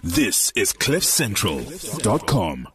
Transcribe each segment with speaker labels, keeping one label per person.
Speaker 1: This is CliffCentral.com.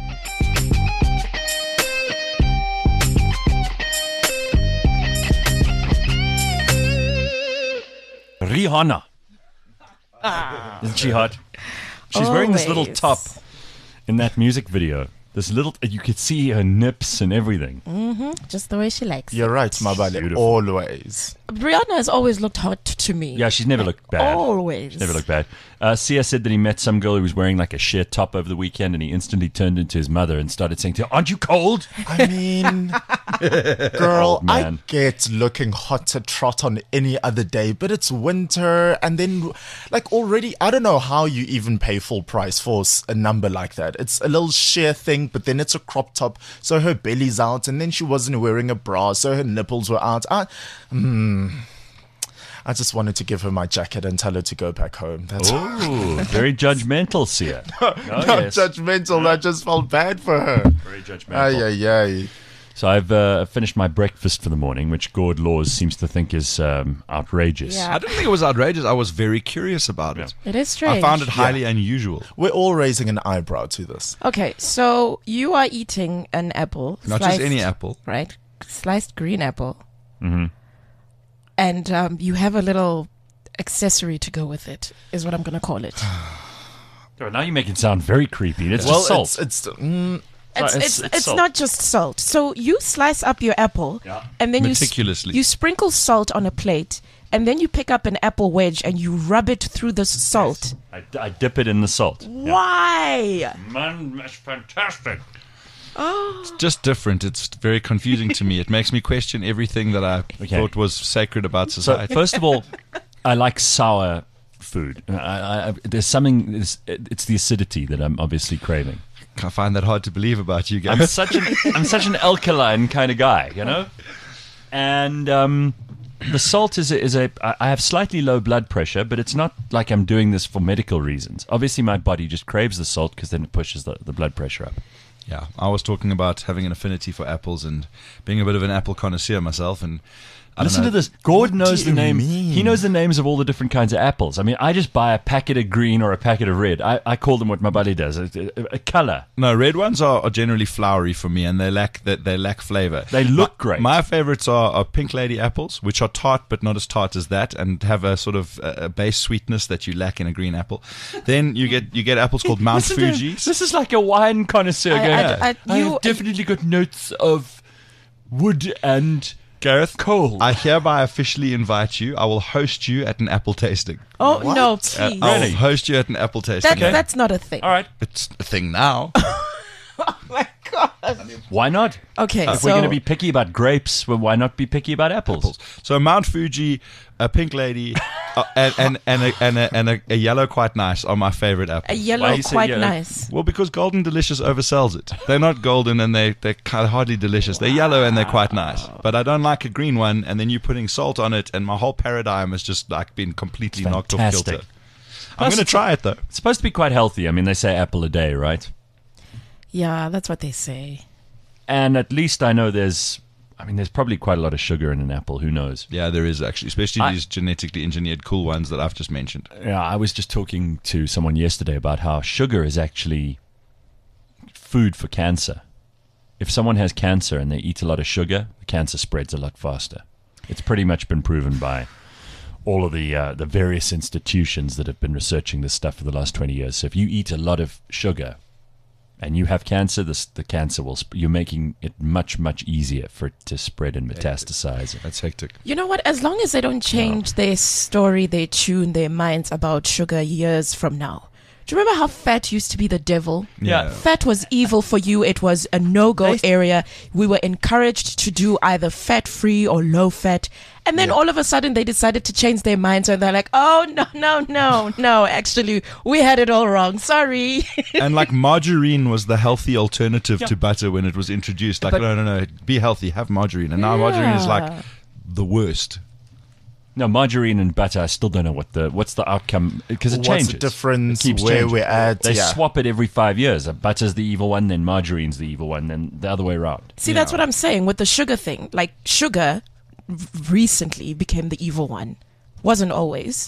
Speaker 2: Rihanna. Isn't she hot? She's wearing this little
Speaker 3: Always.
Speaker 2: top in that music video. This little, you could see her nips and everything.
Speaker 3: Just the way she likes
Speaker 4: You're
Speaker 3: it.
Speaker 4: right, Mabale.
Speaker 2: Beautiful.
Speaker 4: Always.
Speaker 3: Brianna has always looked hot to me.
Speaker 2: Yeah, she's never looked bad.
Speaker 3: Always.
Speaker 2: Never looked bad. Sia said that he met some girl who was wearing like a sheer top over the weekend, and he instantly turned into his mother and started saying to her, "Aren't you cold?"
Speaker 4: I mean, girl,
Speaker 2: Old man.
Speaker 4: I get looking hot to trot on any other day, but it's winter, and then, like, already, I don't know how you even pay full price for a number like that. It's a little sheer thing, but then it's a crop top, so her belly's out, and then she wasn't wearing a bra, so her nipples were out. I just wanted to give her my jacket and tell her to go back home. That's
Speaker 2: Oh, very judgmental, Sia. Oh,
Speaker 4: not
Speaker 2: yes.
Speaker 4: judgmental. I just felt bad for her.
Speaker 2: Very judgmental.
Speaker 4: Ay, ay, ay.
Speaker 2: So I've finished my breakfast for the morning, which Gord Laws seems to think is outrageous.
Speaker 3: Yeah.
Speaker 5: I didn't think it was outrageous. I was very curious about it.
Speaker 3: It is strange.
Speaker 5: I found it highly unusual.
Speaker 4: We're all raising an eyebrow to this.
Speaker 3: Okay, so you are eating an apple.
Speaker 5: Not just any apple.
Speaker 3: Right? Sliced green apple. Mm-hmm. And you have a little accessory to go with it, is what I'm going to call it.
Speaker 2: Oh, now you make it sound very creepy. It's
Speaker 4: Well,
Speaker 2: just salt.
Speaker 3: It's
Speaker 2: salt.
Speaker 3: not just salt. So you slice up your apple,
Speaker 2: Yeah.
Speaker 3: and then
Speaker 5: Meticulously.
Speaker 3: you sprinkle salt on a plate, and then you pick up an apple wedge and you rub it through the salt.
Speaker 2: I dip it in the salt. Yeah.
Speaker 3: Why?
Speaker 2: Man, that's fantastic.
Speaker 5: It's just different. It's very confusing to me. It makes me question everything that I thought was sacred about
Speaker 2: So,
Speaker 5: society.
Speaker 2: first of all, I like sour food. There's something, it's the acidity that I'm obviously craving.
Speaker 5: I find that hard to believe about you
Speaker 2: I'm
Speaker 5: guys.
Speaker 2: such an alkaline kind of guy, you know? And the salt I have slightly low blood pressure, but it's not like I'm doing this for medical reasons. Obviously, my body just craves the salt because then it pushes the blood pressure up.
Speaker 5: Yeah, I was talking about having an affinity for apples and being a bit of an apple connoisseur myself. And I don't
Speaker 2: Listen
Speaker 5: know.
Speaker 2: to this. Gord knows the
Speaker 4: you
Speaker 2: name.
Speaker 4: mean?
Speaker 2: He knows the names of all the different kinds of apples. I mean, I just buy a packet of green or a packet of red. I call them what my buddy does, a color.
Speaker 5: No, red ones are generally flowery for me, and they lack flavor.
Speaker 2: They look great.
Speaker 5: My favorites are pink lady apples, which are tart but not as tart as that, and have a sort of a base sweetness that you lack in a green apple. Then you get apples called Mount
Speaker 2: Listen to him.
Speaker 5: Fuji's.
Speaker 2: This is like a wine connoisseur. I
Speaker 3: you-
Speaker 2: have definitely got notes of wood and
Speaker 5: Gareth,
Speaker 2: coal.
Speaker 5: I hereby officially invite you. I will host you at an apple tasting.
Speaker 3: Oh,
Speaker 4: What?
Speaker 3: no, please.
Speaker 5: I'll
Speaker 2: Really?
Speaker 5: host you at an apple tasting.
Speaker 3: That's not a thing.
Speaker 2: All right.
Speaker 5: It's a thing now.
Speaker 2: Why not?
Speaker 3: Okay,
Speaker 2: If
Speaker 3: so
Speaker 2: we're going to be picky about grapes, well, why not be picky about apples?
Speaker 5: So Mount Fuji, a pink lady, and a yellow quite nice are my favorite
Speaker 3: a
Speaker 5: apples.
Speaker 2: Why
Speaker 3: yellow
Speaker 2: you say
Speaker 3: quite
Speaker 2: yellow?
Speaker 3: nice.
Speaker 5: Well, because Golden Delicious oversells it. They're not golden and they're kind of hardly delicious. They're yellow and they're quite nice. But I don't like a green one, and then you're putting salt on it, and my whole paradigm has just like been completely
Speaker 2: It's
Speaker 5: knocked off
Speaker 2: fantastic.
Speaker 5: kilter. I'm going to try it though.
Speaker 2: It's supposed to be quite healthy. I mean, they say apple a day, right?
Speaker 3: Yeah, that's what they say.
Speaker 2: And at least I know there's probably quite a lot of sugar in an apple. Who knows?
Speaker 5: Yeah, there is actually, especially these genetically engineered cool ones that I've just mentioned.
Speaker 2: Yeah, I was just talking to someone yesterday about how sugar is actually food for cancer. If someone has cancer and they eat a lot of sugar, the cancer spreads a lot faster. It's pretty much been proven by all of the various institutions that have been researching this stuff for the last 20 years. So if you eat a lot of sugar and you have cancer, the cancer you're making it much, much easier for it to spread and metastasize.
Speaker 5: That's hectic.
Speaker 3: You know what? As long as they don't change their story, their tune, their minds about sugar years from now. Do you remember how fat used to be the devil?
Speaker 2: Yeah.
Speaker 3: Fat was evil for you. It was a no-go area. We were encouraged to do either fat-free or low-fat. And then all of a sudden they decided to change their minds and they're like, oh, no. Actually, we had it all wrong. Sorry.
Speaker 5: And like margarine was the healthy alternative to butter when it was introduced. Like,
Speaker 2: But-
Speaker 5: no, be healthy, have margarine. And now margarine is like the worst.
Speaker 2: No, margarine and butter, I still don't know what's the outcome, because it
Speaker 4: What's
Speaker 2: changes.
Speaker 4: the difference,
Speaker 2: It keeps
Speaker 4: where
Speaker 2: changing.
Speaker 4: we're at,
Speaker 2: They
Speaker 4: yeah.
Speaker 2: swap it every 5 years. Butter's the evil one, then margarine's the evil one, then the other way around.
Speaker 3: See, that's what I'm saying with the sugar thing. Like, sugar recently became the evil one. Wasn't always.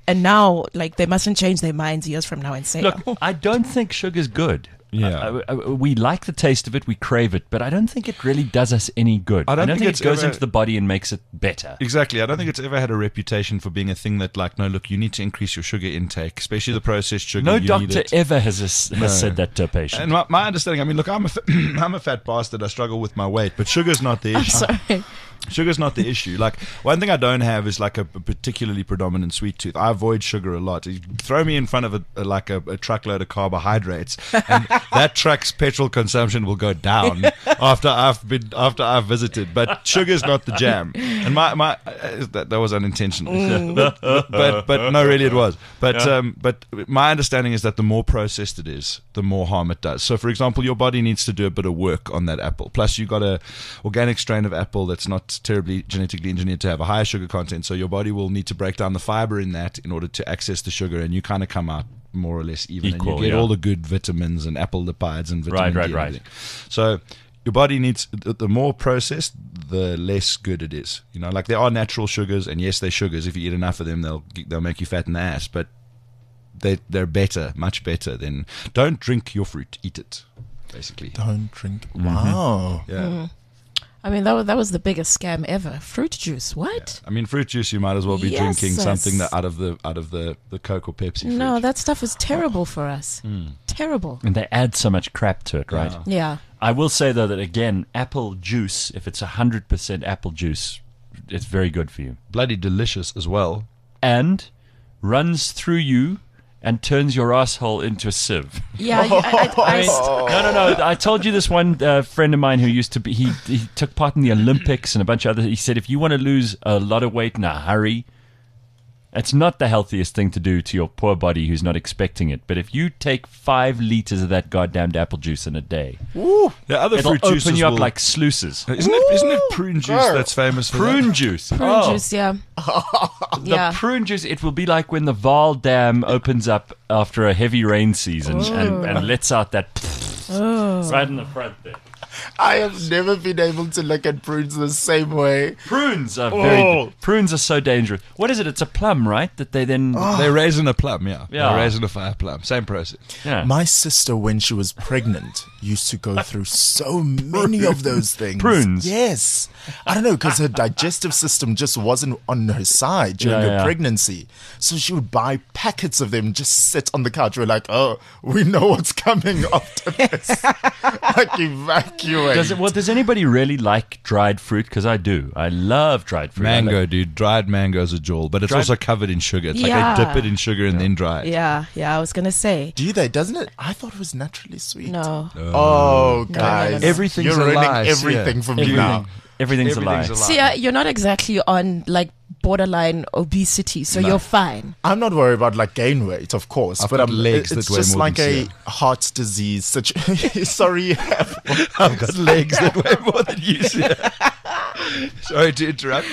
Speaker 3: And now, like, they mustn't change their minds years from now and say,
Speaker 2: Look,
Speaker 3: oh,
Speaker 2: I don't think sugar's good.
Speaker 5: Yeah.
Speaker 2: We like the taste of it, we crave it, but I don't think it really does us any good.
Speaker 5: I don't think
Speaker 2: think
Speaker 5: it's
Speaker 2: it goes
Speaker 5: ever-
Speaker 2: into the body and makes it better.
Speaker 5: Exactly. I don't think it's ever had a reputation for being a thing that, like, no, look, you need to increase your sugar intake, especially the processed sugar.
Speaker 2: No
Speaker 5: you need
Speaker 2: doctor
Speaker 5: it.
Speaker 2: ever has said that to a patient.
Speaker 5: And my understanding, I mean, look, I'm a fat bastard. I struggle with my weight, but sugar's not the issue.
Speaker 3: sorry.
Speaker 5: Sugar's not the issue. Like, one thing I don't have is like a particularly predominant sweet tooth. I avoid sugar a lot. You throw me in front of a truckload of carbohydrates, and that truck's petrol consumption will go down after I've visited. But sugar's not the jam. And that was unintentional. but no, really it was. But my understanding is that the more processed it is, the more harm it does. So, for example, your body needs to do a bit of work on that apple. Plus, you got a organic strain of apple that's not terribly genetically engineered to have a higher sugar content, so your body will need to break down the fiber in that in order to access the sugar, and you kind of come out more or less even,
Speaker 2: Equal,
Speaker 5: and you get
Speaker 2: yeah.
Speaker 5: all the good vitamins and apple lipids and vitamin
Speaker 2: Right,
Speaker 5: D and
Speaker 2: right.
Speaker 5: everything. So your body needs, the more processed, the less good it is. You know, like, there are natural sugars, and yes, they're sugars. If you eat enough of them, they'll make you fat in the ass, but they're better, much better than, don't drink your fruit, eat it, basically.
Speaker 4: Don't drink.
Speaker 2: Mm-hmm.
Speaker 4: Wow.
Speaker 5: Yeah.
Speaker 3: I mean, that was the biggest scam ever. Fruit juice, what?
Speaker 5: I mean, fruit juice, you might as well be
Speaker 3: Yes,
Speaker 5: drinking
Speaker 3: sis.
Speaker 5: something that out of the Coke or Pepsi
Speaker 3: No,
Speaker 5: fridge.
Speaker 3: that stuff is terrible for us. Terrible.
Speaker 2: And they add so much crap to it, right?
Speaker 5: Yeah.
Speaker 3: Yeah.
Speaker 2: I will say, though, that again, apple juice, if it's 100% apple juice, it's very good for you.
Speaker 5: Bloody delicious as well.
Speaker 2: And runs through you and turns your asshole into a sieve.
Speaker 3: Yeah,
Speaker 2: No. I told you this one friend of mine who used to be, he took part in the Olympics and a bunch of other, he said, if you want to lose a lot of weight in a hurry, it's not the healthiest thing to do to your poor body who's not expecting it. But if you take 5 liters of that goddamned apple juice in a day,
Speaker 5: The other
Speaker 2: it'll
Speaker 5: fruit juices
Speaker 2: open you up
Speaker 5: will-
Speaker 2: like sluices.
Speaker 5: Isn't it prune juice that's famous for
Speaker 2: Prune
Speaker 5: that?
Speaker 2: juice.
Speaker 3: prune juice, yeah.
Speaker 2: The
Speaker 3: Yeah.
Speaker 2: prune juice, it will be like when the Vaal Dam opens up after a heavy rain season and lets out that right in the front there.
Speaker 4: I have never been able to look at prunes the same way.
Speaker 2: Prunes are
Speaker 5: Oh.
Speaker 2: prunes are so dangerous. What is it? It's a plum, right? That they then
Speaker 5: They're raising a plum, yeah.
Speaker 2: Yeah.
Speaker 5: They're raising a fire plum. Same process.
Speaker 2: yeah.
Speaker 4: My sister, when she was pregnant, used to go through so many of those things.
Speaker 2: Prunes?
Speaker 4: Yes. I don't know, because her digestive system just wasn't on her side during her
Speaker 2: Yeah.
Speaker 4: pregnancy. So she would buy packets of them, just sit on the couch. We're like, oh, we know what's coming after this. Like, evacuate.
Speaker 2: Does anybody really like dried fruit? Because I do. I love dried fruit. I
Speaker 5: Mango,
Speaker 2: like-
Speaker 5: dude. Dried mango's a jewel, but it's
Speaker 2: Dried-
Speaker 5: also covered in sugar. It's
Speaker 3: Yeah.
Speaker 5: like they dip it in sugar and then dry it.
Speaker 3: Yeah, I was going to say.
Speaker 4: Do they? Doesn't it? I thought it was naturally sweet.
Speaker 3: No.
Speaker 4: Oh,
Speaker 3: no,
Speaker 4: guys.
Speaker 3: no.
Speaker 5: Everything's
Speaker 4: You're
Speaker 5: a
Speaker 4: ruining
Speaker 5: lie,
Speaker 4: everything for me now.
Speaker 2: Everything's a lie.
Speaker 5: Everything's a lie.
Speaker 3: See, you're not exactly on, like, borderline obesity, so you're fine.
Speaker 4: I'm not worried about like gain weight, of course,
Speaker 5: I've
Speaker 4: but
Speaker 5: got legs
Speaker 4: it's
Speaker 5: that weigh
Speaker 4: just
Speaker 5: more
Speaker 4: like
Speaker 5: than
Speaker 4: a
Speaker 5: Sia.
Speaker 4: heart disease situation. Sorry,
Speaker 5: I've got legs that weigh more than you. Sorry to interrupt.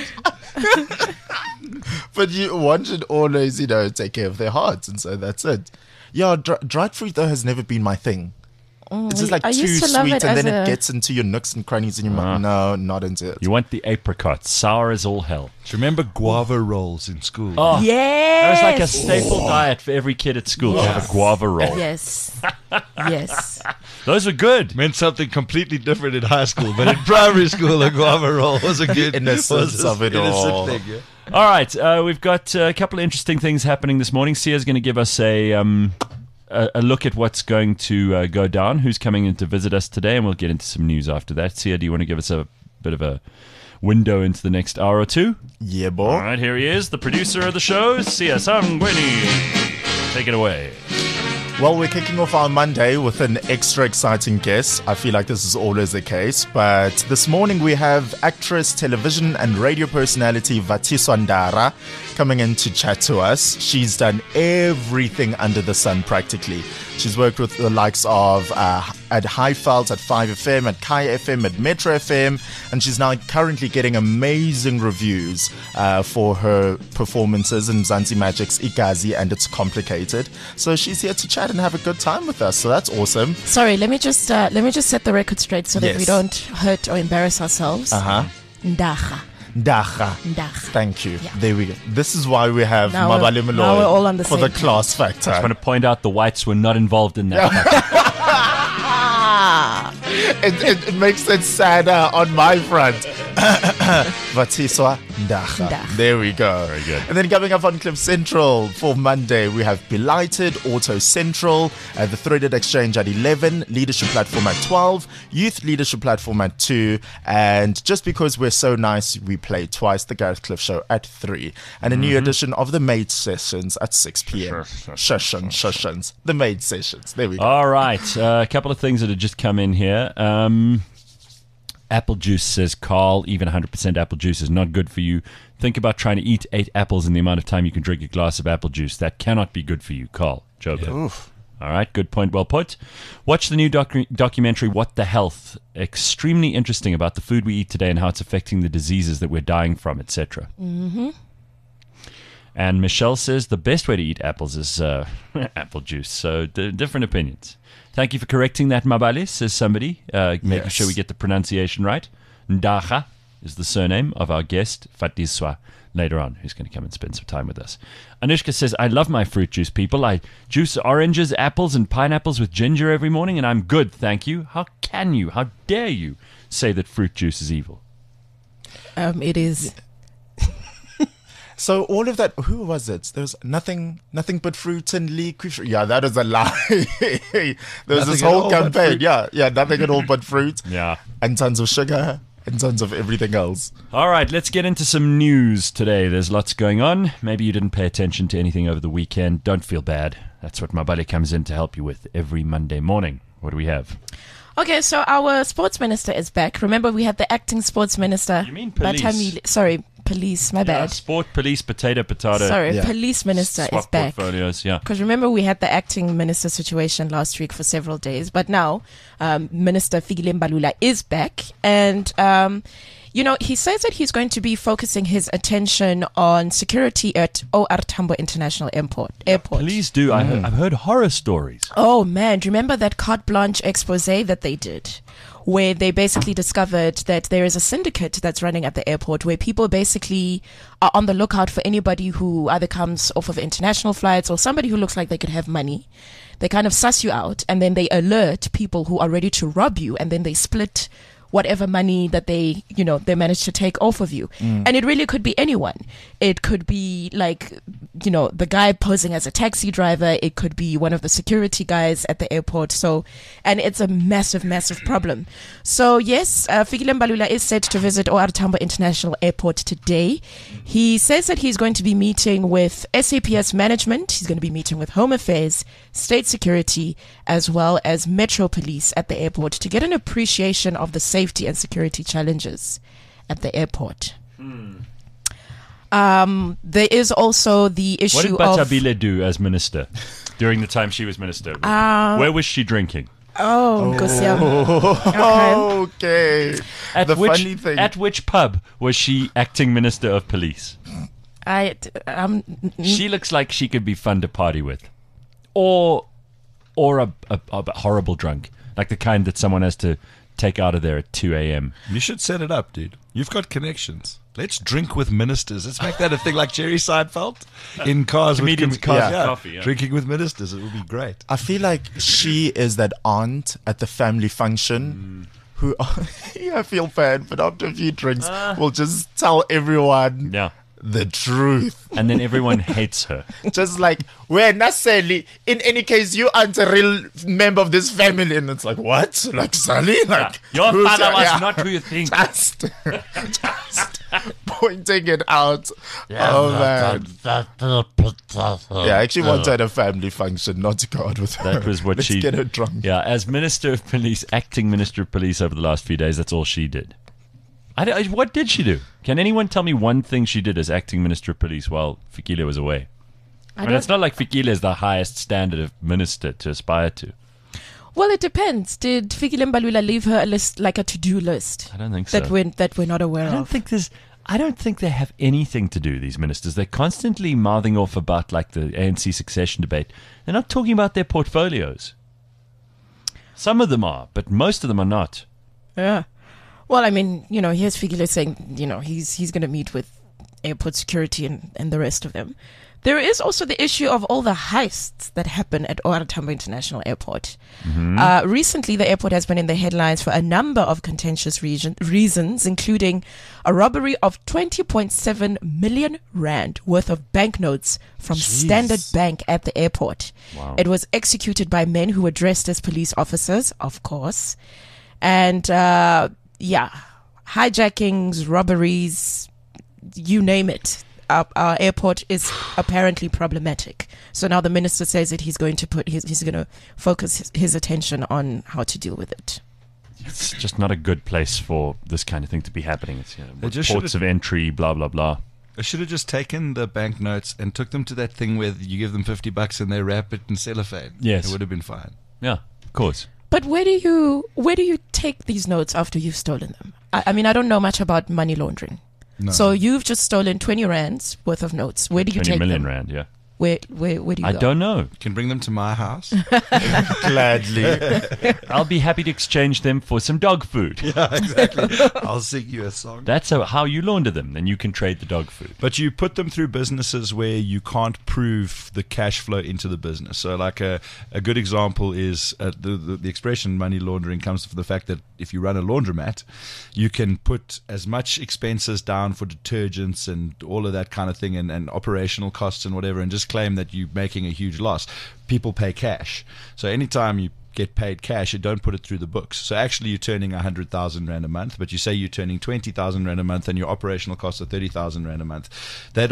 Speaker 4: but one should always, take care of their hearts, and so that's it. Yeah, dried fruit though has never been my thing. It's just like
Speaker 3: I
Speaker 4: too
Speaker 3: used to love
Speaker 4: sweet,
Speaker 3: it
Speaker 4: and
Speaker 3: as
Speaker 4: then it
Speaker 3: a-
Speaker 4: gets into your nooks and crannies in your mouth. No, not into it.
Speaker 2: You want the apricot, sour as all hell.
Speaker 5: Do you remember guava rolls in school?
Speaker 2: Oh,
Speaker 3: Yes.
Speaker 2: that was like a staple diet for every kid at school to have a guava roll.
Speaker 3: Yes. Yes.
Speaker 2: Those were good.
Speaker 5: Meant something completely different in high school, but in primary school, a guava roll was a good
Speaker 4: Innocence of it
Speaker 5: innocent
Speaker 4: all.
Speaker 5: thing, yeah.
Speaker 2: All right, we've got a couple of interesting things happening this morning. Sia's going to give us a look at what's going to go down, who's coming in to visit us today, and we'll get into some news after that. Sia, do you want to give us a bit of a window into the next hour or two?
Speaker 4: Yeah,
Speaker 2: All
Speaker 4: boy.
Speaker 2: right, here he is, the producer of the show, Sia Sangweni. Take it away.
Speaker 4: Well, we're kicking off our Monday with an extra exciting guest. I feel like this is always the case, but this morning we have actress, television and radio personality Vatiswa Ndara coming in to chat to us. She's done everything under the sun practically. She's worked with the likes of at Highveld, at 5FM, at Kai FM, at Metro FM, and she's now currently getting amazing reviews for her performances in Mzansi Magic's Igazi and It's Complicated. So she's here to chat and have a good time with us. So that's awesome.
Speaker 3: Sorry, let me just set the record straight so that
Speaker 4: Yes.
Speaker 3: we don't hurt or embarrass ourselves.
Speaker 4: Uh-huh.
Speaker 3: Ndaga.
Speaker 4: Ndacha.
Speaker 3: Ndacha.
Speaker 4: Thank you.
Speaker 3: Yeah.
Speaker 4: There we go. This is why we have
Speaker 3: Now
Speaker 4: Mabali
Speaker 3: we're- now we're all on
Speaker 4: Malloy
Speaker 3: the
Speaker 4: for
Speaker 3: same
Speaker 4: the
Speaker 3: page.
Speaker 4: class factor.
Speaker 2: I want to point out the whites were not involved in that.
Speaker 4: It makes it sadder on my front. Vatiswa Ndacha.
Speaker 3: Ndacha.
Speaker 4: There we go.
Speaker 2: Very good.
Speaker 4: And then coming up on Cliff Central for Monday, we have Belighted, Auto Central, the Threaded Exchange at 11, Leadership Platform at 12, Youth Leadership Platform at 2, and just because we're so nice, we play twice the Gareth Cliff Show at 3, and a new edition of the Maid Sessions at 6 p.m. Sessions. The Maid Sessions. There we go.
Speaker 2: All right. A couple of things that have just come in here. Apple juice, says Carl. Even 100% apple juice is not good for you. Think about trying to eat 8 apples in the amount of time you can drink a glass of apple juice. That cannot be good for you, Carl. Jobo. All right. Good point. Well put. Watch the new documentary, What the Health. Extremely interesting about the food we eat today and how it's affecting the diseases that we're dying from, etc. Mm-hmm. And Michelle says the best way to eat apples is apple juice. So different opinions. Thank you for correcting that, Mabali, says somebody, making
Speaker 4: Yes.
Speaker 2: sure we get the pronunciation right. Ndacha is the surname of our guest, Fatiswa, later on, who's going to come and spend some time with us. Anushka says, I love my fruit juice, people. I juice oranges, apples, and pineapples with ginger every morning, and I'm good, thank you. How can you, how dare you say that fruit juice is evil?
Speaker 3: It is.
Speaker 4: So all of that, who was it? There was nothing but fruit and liquid. Yeah, that is a lie. There was this
Speaker 5: Nothing at
Speaker 4: whole
Speaker 5: all but
Speaker 4: campaign.
Speaker 5: fruit.
Speaker 4: Yeah, nothing at all but fruit.
Speaker 2: Yeah.
Speaker 4: And tons of sugar and tons of everything else.
Speaker 2: All right, let's get into some news today. There's lots going on. Maybe you didn't pay attention to anything over the weekend. Don't feel bad. That's what Mabali comes in to help you with every Monday morning. What do we have?
Speaker 3: Okay, so our sports minister is back. Remember, we had the acting sports minister.
Speaker 2: You mean police?
Speaker 3: Police, my bad.
Speaker 2: Sport, police, potato.
Speaker 3: Sorry,
Speaker 4: Yeah.
Speaker 3: police minister is
Speaker 2: Swap
Speaker 3: back.
Speaker 2: portfolios, yeah.
Speaker 3: Because remember, we had the acting minister situation last week for several days. But now, Minister Fikile Mbalula is back. And, he says that he's going to be focusing his attention on security at OR Tambo International Airport.
Speaker 2: Please do. I've heard horror stories.
Speaker 3: Oh, man. Do you remember that carte blanche expose that they did? Where they basically discovered that there is a syndicate that's running at the airport where people basically are on the lookout for anybody who either comes off of international flights or somebody who looks like they could have money. They kind of suss you out and then they alert people who are ready to rob you, and then they split whatever money that they managed to take off of you. And it really could be anyone. It could be the guy posing as a taxi driver. It could be one of the security guys at the airport. And it's a massive, massive problem. So yes, Fikile Mbalula is set to visit OR Tambo International Airport today. He says that he's going to be meeting with SAPS management. He's going to be meeting with Home Affairs, State Security, as well as Metro Police at the airport to get an appreciation of the safety and security challenges at the airport. There is also the
Speaker 2: What
Speaker 3: issue
Speaker 2: did
Speaker 3: of...
Speaker 2: Batabile do as minister during the time she was minister? Where was she drinking?
Speaker 3: Oh, Nkosi yami. Okay.
Speaker 4: Okay.
Speaker 2: At which pub was she acting minister of police? She looks like she could be fun to party with, or a horrible drunk, like the kind that someone has to take out of there at 2 a.m.
Speaker 5: You should set it up, dude. You've got connections. Let's drink with ministers. Let's make that a thing like Jerry Seinfeld in cars
Speaker 2: Comedians'
Speaker 5: with
Speaker 2: cars with coffee, yeah.
Speaker 5: Drinking with ministers. It would be great.
Speaker 4: I feel like she is that aunt at the family function who, I feel bad, but after a few drinks, will just tell everyone
Speaker 2: Yeah.
Speaker 4: the truth.
Speaker 2: And then everyone hates her.
Speaker 4: Just like, we're not Sally. In any case, you aren't a real member of this family. And it's like, what? Like Sally? Like,
Speaker 2: Your
Speaker 4: who's
Speaker 2: father
Speaker 4: your-
Speaker 2: was
Speaker 4: yeah.
Speaker 2: not who you think.
Speaker 4: Just pointing it out. Oh, man. Yeah, I actually wanted at a family function, not to go out with her.
Speaker 2: That was what
Speaker 4: Let's
Speaker 2: she
Speaker 4: get her drunk.
Speaker 2: Yeah, as Minister of Police, acting Minister of Police over the last few days, that's all she did. What did she do? Can anyone tell me one thing she did as acting Minister of Police while Fikile was away? And it's not like Fikile is the highest standard of minister to aspire to.
Speaker 3: Well, it depends. Did Fikile Mbalula leave her a list, like a to-do list?
Speaker 2: I don't think so.
Speaker 3: That we're not aware of.
Speaker 2: I don't think they have anything to do, these ministers. They're constantly mouthing off about like the ANC succession debate. They're not talking about their portfolios. Some of them are, but most of them are not.
Speaker 3: Yeah. Well, I mean, here's Fikile saying, he's going to meet with airport security and the rest of them. There is also the issue of all the heists that happen at OR Tambo International Airport. Recently, the airport has been in the headlines for a number of contentious reasons, including a robbery of 20.7 million rand worth of banknotes from Standard Bank at the airport.
Speaker 2: Wow.
Speaker 3: It was executed by men who were dressed as police officers, of course. And, hijackings, robberies, you name it. Our airport is apparently problematic. So now the minister says that he's going to focus his attention on how to deal with it.
Speaker 2: It's just not a good place for this kind of thing to be happening. It's
Speaker 5: just
Speaker 2: ports of entry, blah blah blah.
Speaker 5: I should have just taken the banknotes and took them to that thing where you give them $50 and they wrap it in cellophane.
Speaker 2: Yes.
Speaker 5: It would have been fine.
Speaker 2: Yeah, of course.
Speaker 3: But where do you take these notes after you've stolen them? I mean, I don't know much about money laundering.
Speaker 5: No.
Speaker 3: So you've just stolen 20 rands worth of notes. Where do you
Speaker 2: 20
Speaker 3: take
Speaker 2: million
Speaker 3: them?
Speaker 2: rand, yeah.
Speaker 3: Where do you
Speaker 2: I
Speaker 3: go?
Speaker 2: don't know.
Speaker 5: You can bring them to my house.
Speaker 4: Gladly.
Speaker 2: I'll be happy to exchange them for some dog food.
Speaker 5: Yeah, exactly. I'll sing you a song.
Speaker 2: That's how you launder them. Then you can trade the dog food.
Speaker 5: But you put them through businesses where you can't prove the cash flow into the business. So like a good example is the expression money laundering comes from the fact that if you run a laundromat, you can put as much expenses down for detergents and all of that kind of thing and operational costs and whatever and just claim that you're making a huge loss. People pay cash. So anytime you get paid cash, you don't put it through the books. So actually you're turning 100,000 rand a month, but you say you're turning 20,000 rand a month and your operational costs are 30,000 rand a month. They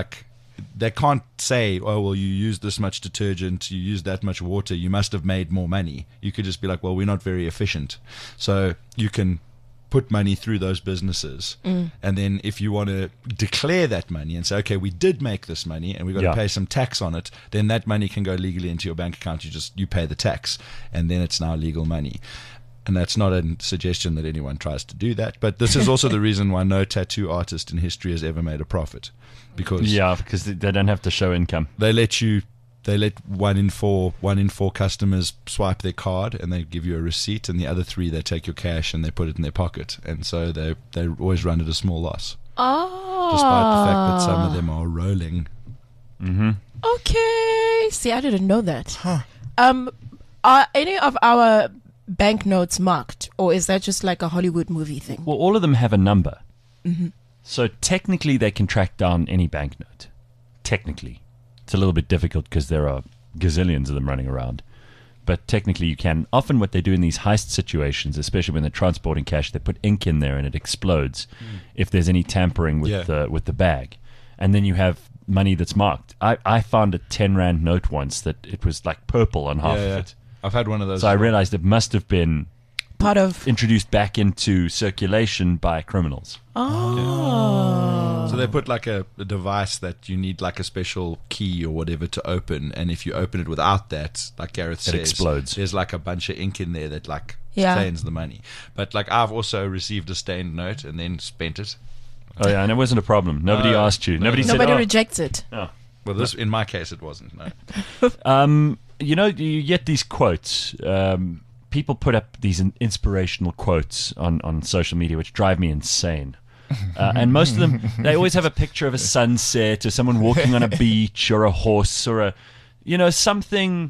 Speaker 5: can't say, oh, well, you used this much detergent, you used that much water, you must have made more money. You could just be like, well, we're not very efficient. So you can put money through those businesses. And then if you want to declare that money and say, okay, we did make this money and we've got to pay some tax on it, then that money can go legally into your bank account. You pay the tax and then it's now legal money. And that's not a suggestion that anyone tries to do that. But this is also the reason why no tattoo artist in history has ever made a profit. Because
Speaker 2: they don't have to show income.
Speaker 5: they let one in four customers swipe their card and they give you a receipt, and the other three they take your cash and they put it in their pocket, and so they always run at a small loss, despite the fact that some of them are rolling.
Speaker 3: Okay. See, I didn't know that. Are any of our banknotes marked, or is that just like a Hollywood movie thing?
Speaker 2: Well, all of them have a number. So technically they can track down any banknote. Technically. It's a little bit difficult because there are gazillions of them running around. But technically you can. Often what they do in these heist situations, especially when they're transporting cash, they put ink in there and it explodes if there's any tampering with the bag. And then you have money that's marked. I found a 10 rand note once that it was like purple on half of it.
Speaker 5: I've had one of those.
Speaker 2: So I realized it must have been
Speaker 3: Part of
Speaker 2: introduced back into circulation by criminals.
Speaker 5: So they put like a device that you need like a special key or whatever to open, and if you open it without that, like Gareth says,
Speaker 2: explodes.
Speaker 5: There's like a bunch of ink in there that like stains the money. But like I've also received a stained note and then spent it.
Speaker 2: Oh yeah, and it wasn't a problem. Nobody asked you. Nobody said,
Speaker 3: rejects it.
Speaker 2: oh.
Speaker 5: Well, this in my case it wasn't. No.
Speaker 2: You get these quotes. People put up these inspirational quotes on social media, which drive me insane. And most of them, they always have a picture of a sunset or someone walking on a beach or a horse or something.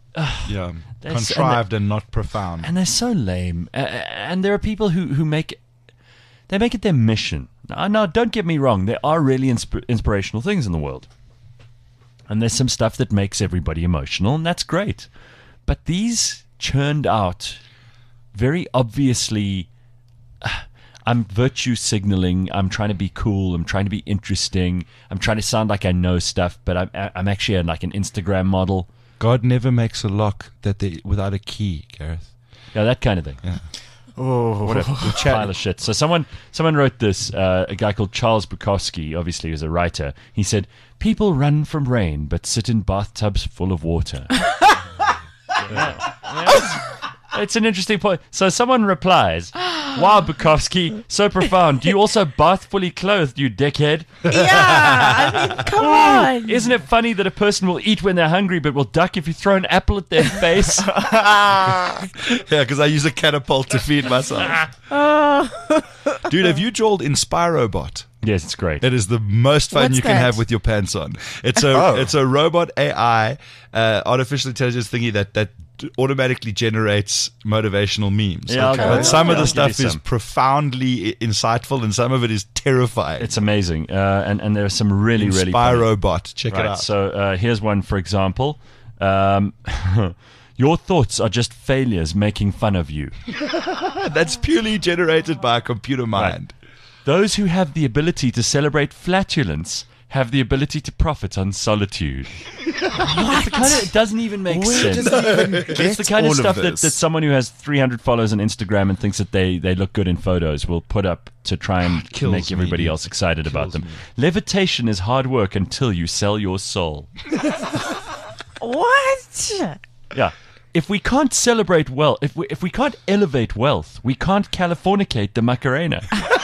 Speaker 5: Contrived and not profound.
Speaker 2: And they're so lame. And there are people who make it their mission. Now, don't get me wrong. There are really inspirational things in the world. And there's some stuff that makes everybody emotional, and that's great. But these churned out very obviously, I'm virtue signaling, I'm trying to be cool, I'm trying to be interesting, I'm trying to sound like I know stuff, but I'm actually like an Instagram model.
Speaker 5: God never makes a lock without a key, Gareth.
Speaker 2: Yeah, that kind of thing.
Speaker 5: Yeah.
Speaker 2: What a pile of shit. So someone wrote this, a guy called Charles Bukowski, obviously was a writer. He said, people run from rain but sit in bathtubs full of water. It's an interesting point. So someone replies, Wow, Bukowski, so profound. Do you also bath fully clothed, you dickhead?
Speaker 3: Yeah, I mean, come on.
Speaker 2: Isn't it funny that a person will eat when they're hungry but will duck if you throw an apple at their face?
Speaker 5: Yeah, because I use a catapult to feed myself. Dude, have you joined Inspirobot?
Speaker 2: Yes, it's great.
Speaker 5: It is the most fun
Speaker 3: What's
Speaker 5: you can
Speaker 3: that?
Speaker 5: have with your pants on. It's a robot AI artificial intelligence thingy that automatically generates motivational memes.
Speaker 2: Yeah,
Speaker 4: Okay.
Speaker 5: But some of
Speaker 2: I'll
Speaker 5: the
Speaker 2: give you
Speaker 5: stuff is
Speaker 2: some.
Speaker 5: profoundly insightful, and some of it is terrifying.
Speaker 2: It's amazing. And there are some really, really funny.
Speaker 5: Inspirobot. Check it
Speaker 2: Right,
Speaker 5: out.
Speaker 2: so here's one, for example. Your thoughts are just failures making fun of you.
Speaker 5: That's purely generated by a computer mind.
Speaker 2: Those who have the ability to celebrate flatulence have the ability to profit on solitude. It doesn't even make sense. It's the kind of stuff that someone who has 300 followers on Instagram and thinks that they look good in photos will put up to try and
Speaker 5: kills
Speaker 2: make everybody
Speaker 5: me.
Speaker 2: else excited about them.
Speaker 5: me.
Speaker 2: Levitation is hard work until you sell your soul.
Speaker 3: What?
Speaker 2: Yeah. If we can't celebrate wealth, if we can't elevate wealth, we can't Californicate the Macarena.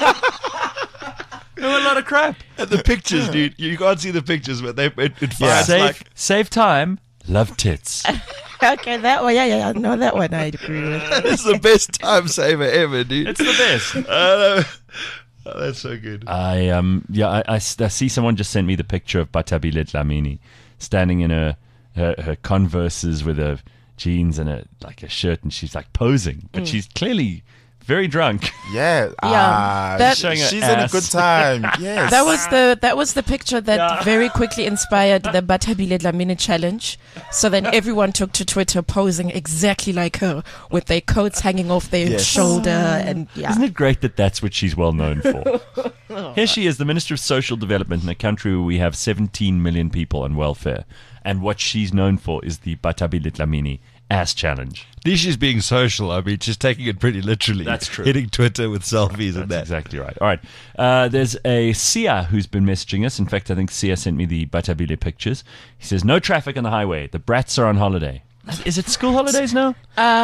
Speaker 2: A lot of crap.
Speaker 5: And the pictures, dude, you can't see the pictures, but it fires like
Speaker 2: Save time, love tits.
Speaker 3: Okay, that one. Yeah. No, that one I agree with.
Speaker 5: it's the best time saver ever, dude.
Speaker 2: It's the best.
Speaker 5: Oh, that's so good.
Speaker 2: I see someone just sent me the picture of Batabile Dlamini standing in her Converses with her jeans and a shirt, and she's like posing, but she's clearly very drunk.
Speaker 4: Yeah.
Speaker 3: that-
Speaker 2: Showing her
Speaker 4: she's in a
Speaker 2: ass.
Speaker 4: good time. Yes.
Speaker 3: That was the picture that very quickly inspired the Batabile Dlamini challenge. So then everyone took to Twitter posing exactly like her, with their coats hanging off their
Speaker 4: Yes.
Speaker 3: shoulder, and
Speaker 2: Isn't it great that that's what she's well known for? Here she is, the Minister of Social Development in a country where we have 17 million people on welfare. And what she's known for is the Batabile Dlamini ass challenge.
Speaker 5: This she's being social. I mean, she's taking it pretty literally.
Speaker 2: That's true.
Speaker 5: Hitting Twitter with selfies and that.
Speaker 2: That's exactly right. All right. There's a Sia who's been messaging us. In fact, I think Sia sent me the Batabile pictures. He says, no traffic on the highway. The brats are on holiday. Is it school holidays now?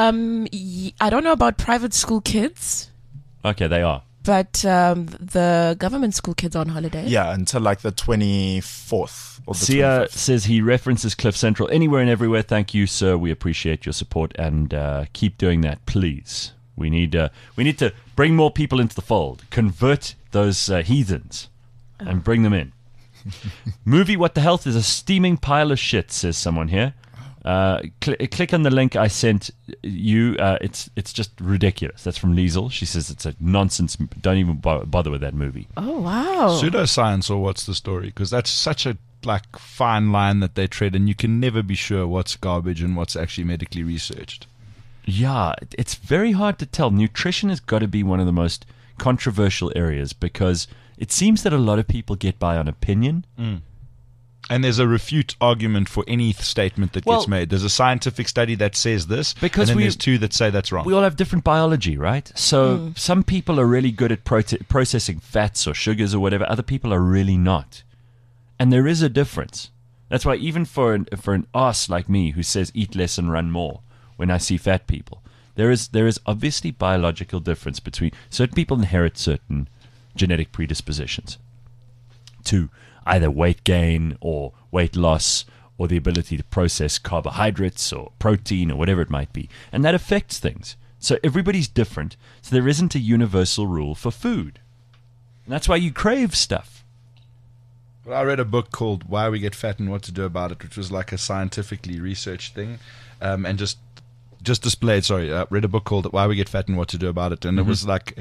Speaker 3: I don't know about private school kids,
Speaker 2: Okay, they are.
Speaker 3: but the government school kids are on holiday.
Speaker 4: Yeah, until like the 24th or the
Speaker 2: Sia
Speaker 4: 25th.
Speaker 2: says he references Cliff Central anywhere and everywhere. Thank you, sir. We appreciate your support, and keep doing that, please. We need to bring more people into the fold, convert those heathens, and bring them in. Movie What the Health is a steaming pile of shit, says someone here. Click on the link I sent you. It's just ridiculous. That's from Liesel. She says it's a nonsense. Don't even bother with that movie.
Speaker 3: Oh wow.
Speaker 5: Pseudoscience, or what's the story? Because that's such a fine line that they tread, and you can never be sure what's garbage and what's actually medically researched.
Speaker 2: Yeah, it's very hard to tell. Nutrition has got to be one of the most controversial areas because it seems that a lot of people get by on opinion.
Speaker 5: And there's a refute argument for any statement that
Speaker 2: Well-
Speaker 5: gets made. There's a scientific study that says this,
Speaker 2: Because
Speaker 5: and then
Speaker 2: we-
Speaker 5: there's two that say that's wrong.
Speaker 2: We all have different biology, right? So some people are really good at processing fats or sugars or whatever. Other people are really not. And there is a difference. That's why even for an ass like me who says eat less and run more when I see fat people, there is obviously biological difference between certain people inherit certain genetic predispositions to either weight gain or weight loss or the ability to process carbohydrates or protein or whatever it might be. And that affects things. So everybody's different. So there isn't a universal rule for food. And that's why you crave stuff.
Speaker 5: Well, I read a book called Why We Get Fat and What to Do About It, which was like a scientifically researched thing, and just displayed. Sorry, I read a book called Why We Get Fat and What to Do About It, and it was like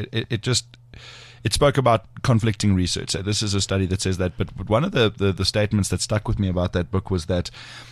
Speaker 5: it spoke about conflicting research. So this is a study that says that, but one of the statements that stuck with me about that book was that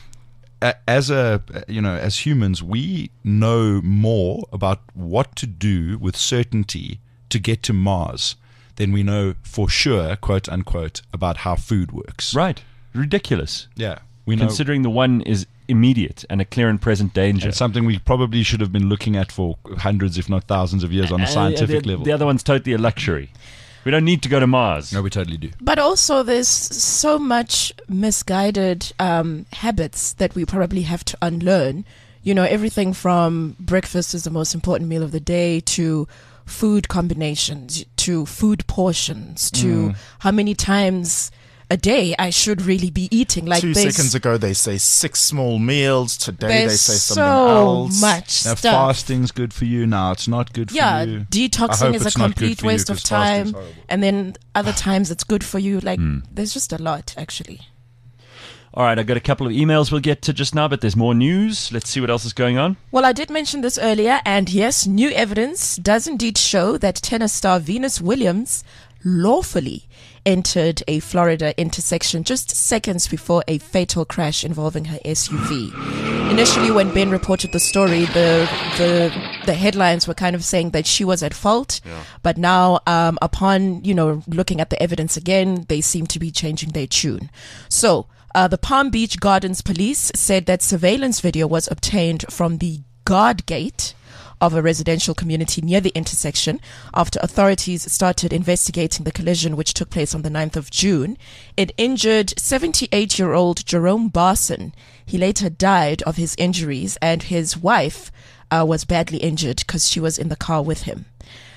Speaker 5: as humans, we know more about what to do with certainty to get to Mars than we know for sure, quote unquote, about how food works.
Speaker 2: Right. Ridiculous.
Speaker 5: Yeah. We know.
Speaker 2: Considering the one is immediate and a clear and present danger.
Speaker 5: And something we probably should have been looking at for hundreds, if not thousands of years on a scientific level.
Speaker 2: The other one's totally a luxury. We don't need to go to Mars.
Speaker 5: No, we totally do.
Speaker 3: But also, there's so much misguided habits that we probably have to unlearn. You know, everything from breakfast is the most important meal of the day to food combinations, to food portions, to how many times a day I should really be eating. Like
Speaker 4: 2 seconds ago, they say 6 small meals. Today, they
Speaker 3: there's
Speaker 4: say something
Speaker 3: so
Speaker 4: else.
Speaker 3: much
Speaker 5: Now,
Speaker 3: stuff.
Speaker 5: fasting's good for you. Now it's not good for
Speaker 3: Yeah,
Speaker 5: you. I
Speaker 3: detoxing
Speaker 5: hope
Speaker 3: is a
Speaker 5: it's not good
Speaker 3: complete
Speaker 5: for you,
Speaker 3: waste of
Speaker 5: 'cause fasting's
Speaker 3: time.
Speaker 5: horrible.
Speaker 3: And then other times it's good for you. Like, there's just a lot, actually.
Speaker 2: All right, I've got a couple of emails we'll get to just now, but there's more news. Let's see what else is going on.
Speaker 3: Well, I did mention this earlier, and yes, new evidence does indeed show that tennis star Venus Williams lawfully entered a Florida intersection just seconds before a fatal crash involving her SUV. Initially, when Ben reported the story, the headlines were kind of saying that she was at fault, but now, upon looking at the evidence again, they seem to be changing their tune. So, the Palm Beach Gardens police said that surveillance video was obtained from the guard gate of a residential community near the intersection after authorities started investigating the collision, which took place on the 9th of June. It injured 78-year-old Jerome Barson. He later died of his injuries, and his wife was badly injured because she was in the car with him.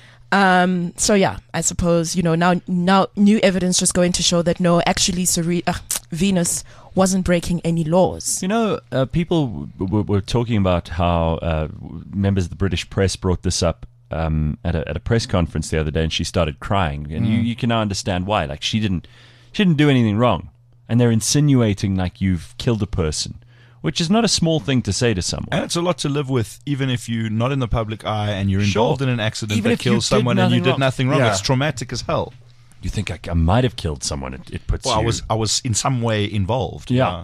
Speaker 3: So yeah, I suppose, now new evidence just going to show that no, actually Venus wasn't breaking any laws.
Speaker 2: People were talking about how members of the British press brought this up at a press conference the other day, and she started crying. And you can now understand why. Like, she didn't do anything wrong, and they're insinuating like you've killed a person, which is not a small thing to say to someone.
Speaker 5: And it's a lot to live with, even if you're not in the public eye and you're
Speaker 2: Sure.
Speaker 5: involved in an accident
Speaker 2: Even
Speaker 5: that
Speaker 2: if you
Speaker 5: kills
Speaker 2: did
Speaker 5: someone and you
Speaker 2: nothing
Speaker 5: did
Speaker 2: wrong.
Speaker 5: nothing wrong.
Speaker 4: Yeah.
Speaker 5: It's traumatic as hell.
Speaker 2: You think I might have killed someone? It puts
Speaker 5: Well,
Speaker 2: you.
Speaker 5: I was in some way involved.
Speaker 2: Yeah.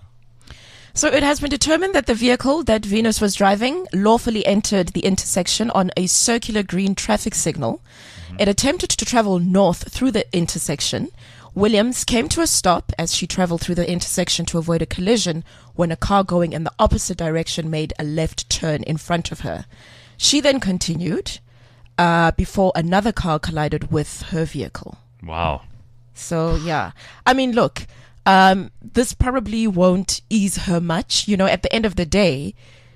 Speaker 3: So it has been determined that the vehicle that Venus was driving lawfully entered the intersection on a circular green traffic signal. It attempted to travel north through the intersection. Williams came to a stop as she traveled through the intersection to avoid a collision when a car going in the opposite direction made a left turn in front of her. She then continued before another car collided with her vehicle.
Speaker 2: Wow.
Speaker 3: So, yeah. I mean, look, this probably won't ease her much. At the end of the day,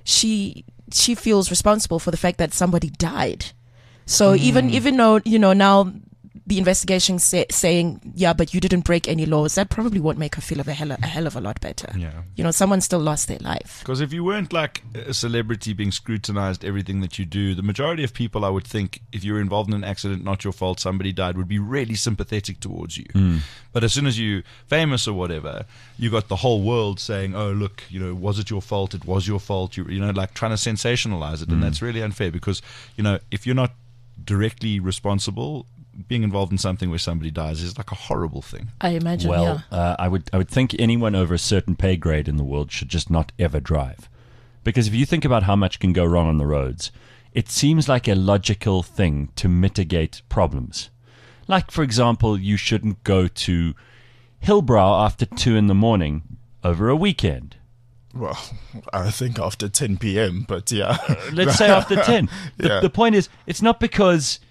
Speaker 3: she feels responsible for the fact that somebody died. So even though, now the investigation saying, yeah, but you didn't break any laws, that probably won't make her feel a hell of a lot better.
Speaker 5: Yeah.
Speaker 3: Someone still lost their life.
Speaker 5: Because if you weren't like a celebrity being scrutinized, everything that you do, the majority of people, I would think, if you were involved in an accident, not your fault, somebody died, would be really sympathetic towards you. But as soon as you're famous or whatever, you got the whole world saying, oh, look, was it your fault? It was your fault. Like trying to sensationalize it. And that's really unfair because, if you're not directly responsible, being involved in something where somebody dies is like a horrible thing.
Speaker 3: I imagine,
Speaker 2: Well,
Speaker 3: yeah.
Speaker 2: I would think anyone over a certain pay grade in the world should just not ever drive. Because if you think about how much can go wrong on the roads, it seems like a logical thing to mitigate problems. Like, for example, you shouldn't go to Hillbrow after 2 a.m. over a weekend.
Speaker 4: Well, I think after 10 p.m., but yeah.
Speaker 2: Let's say after 10.
Speaker 4: Yeah.
Speaker 2: The point is, it's not because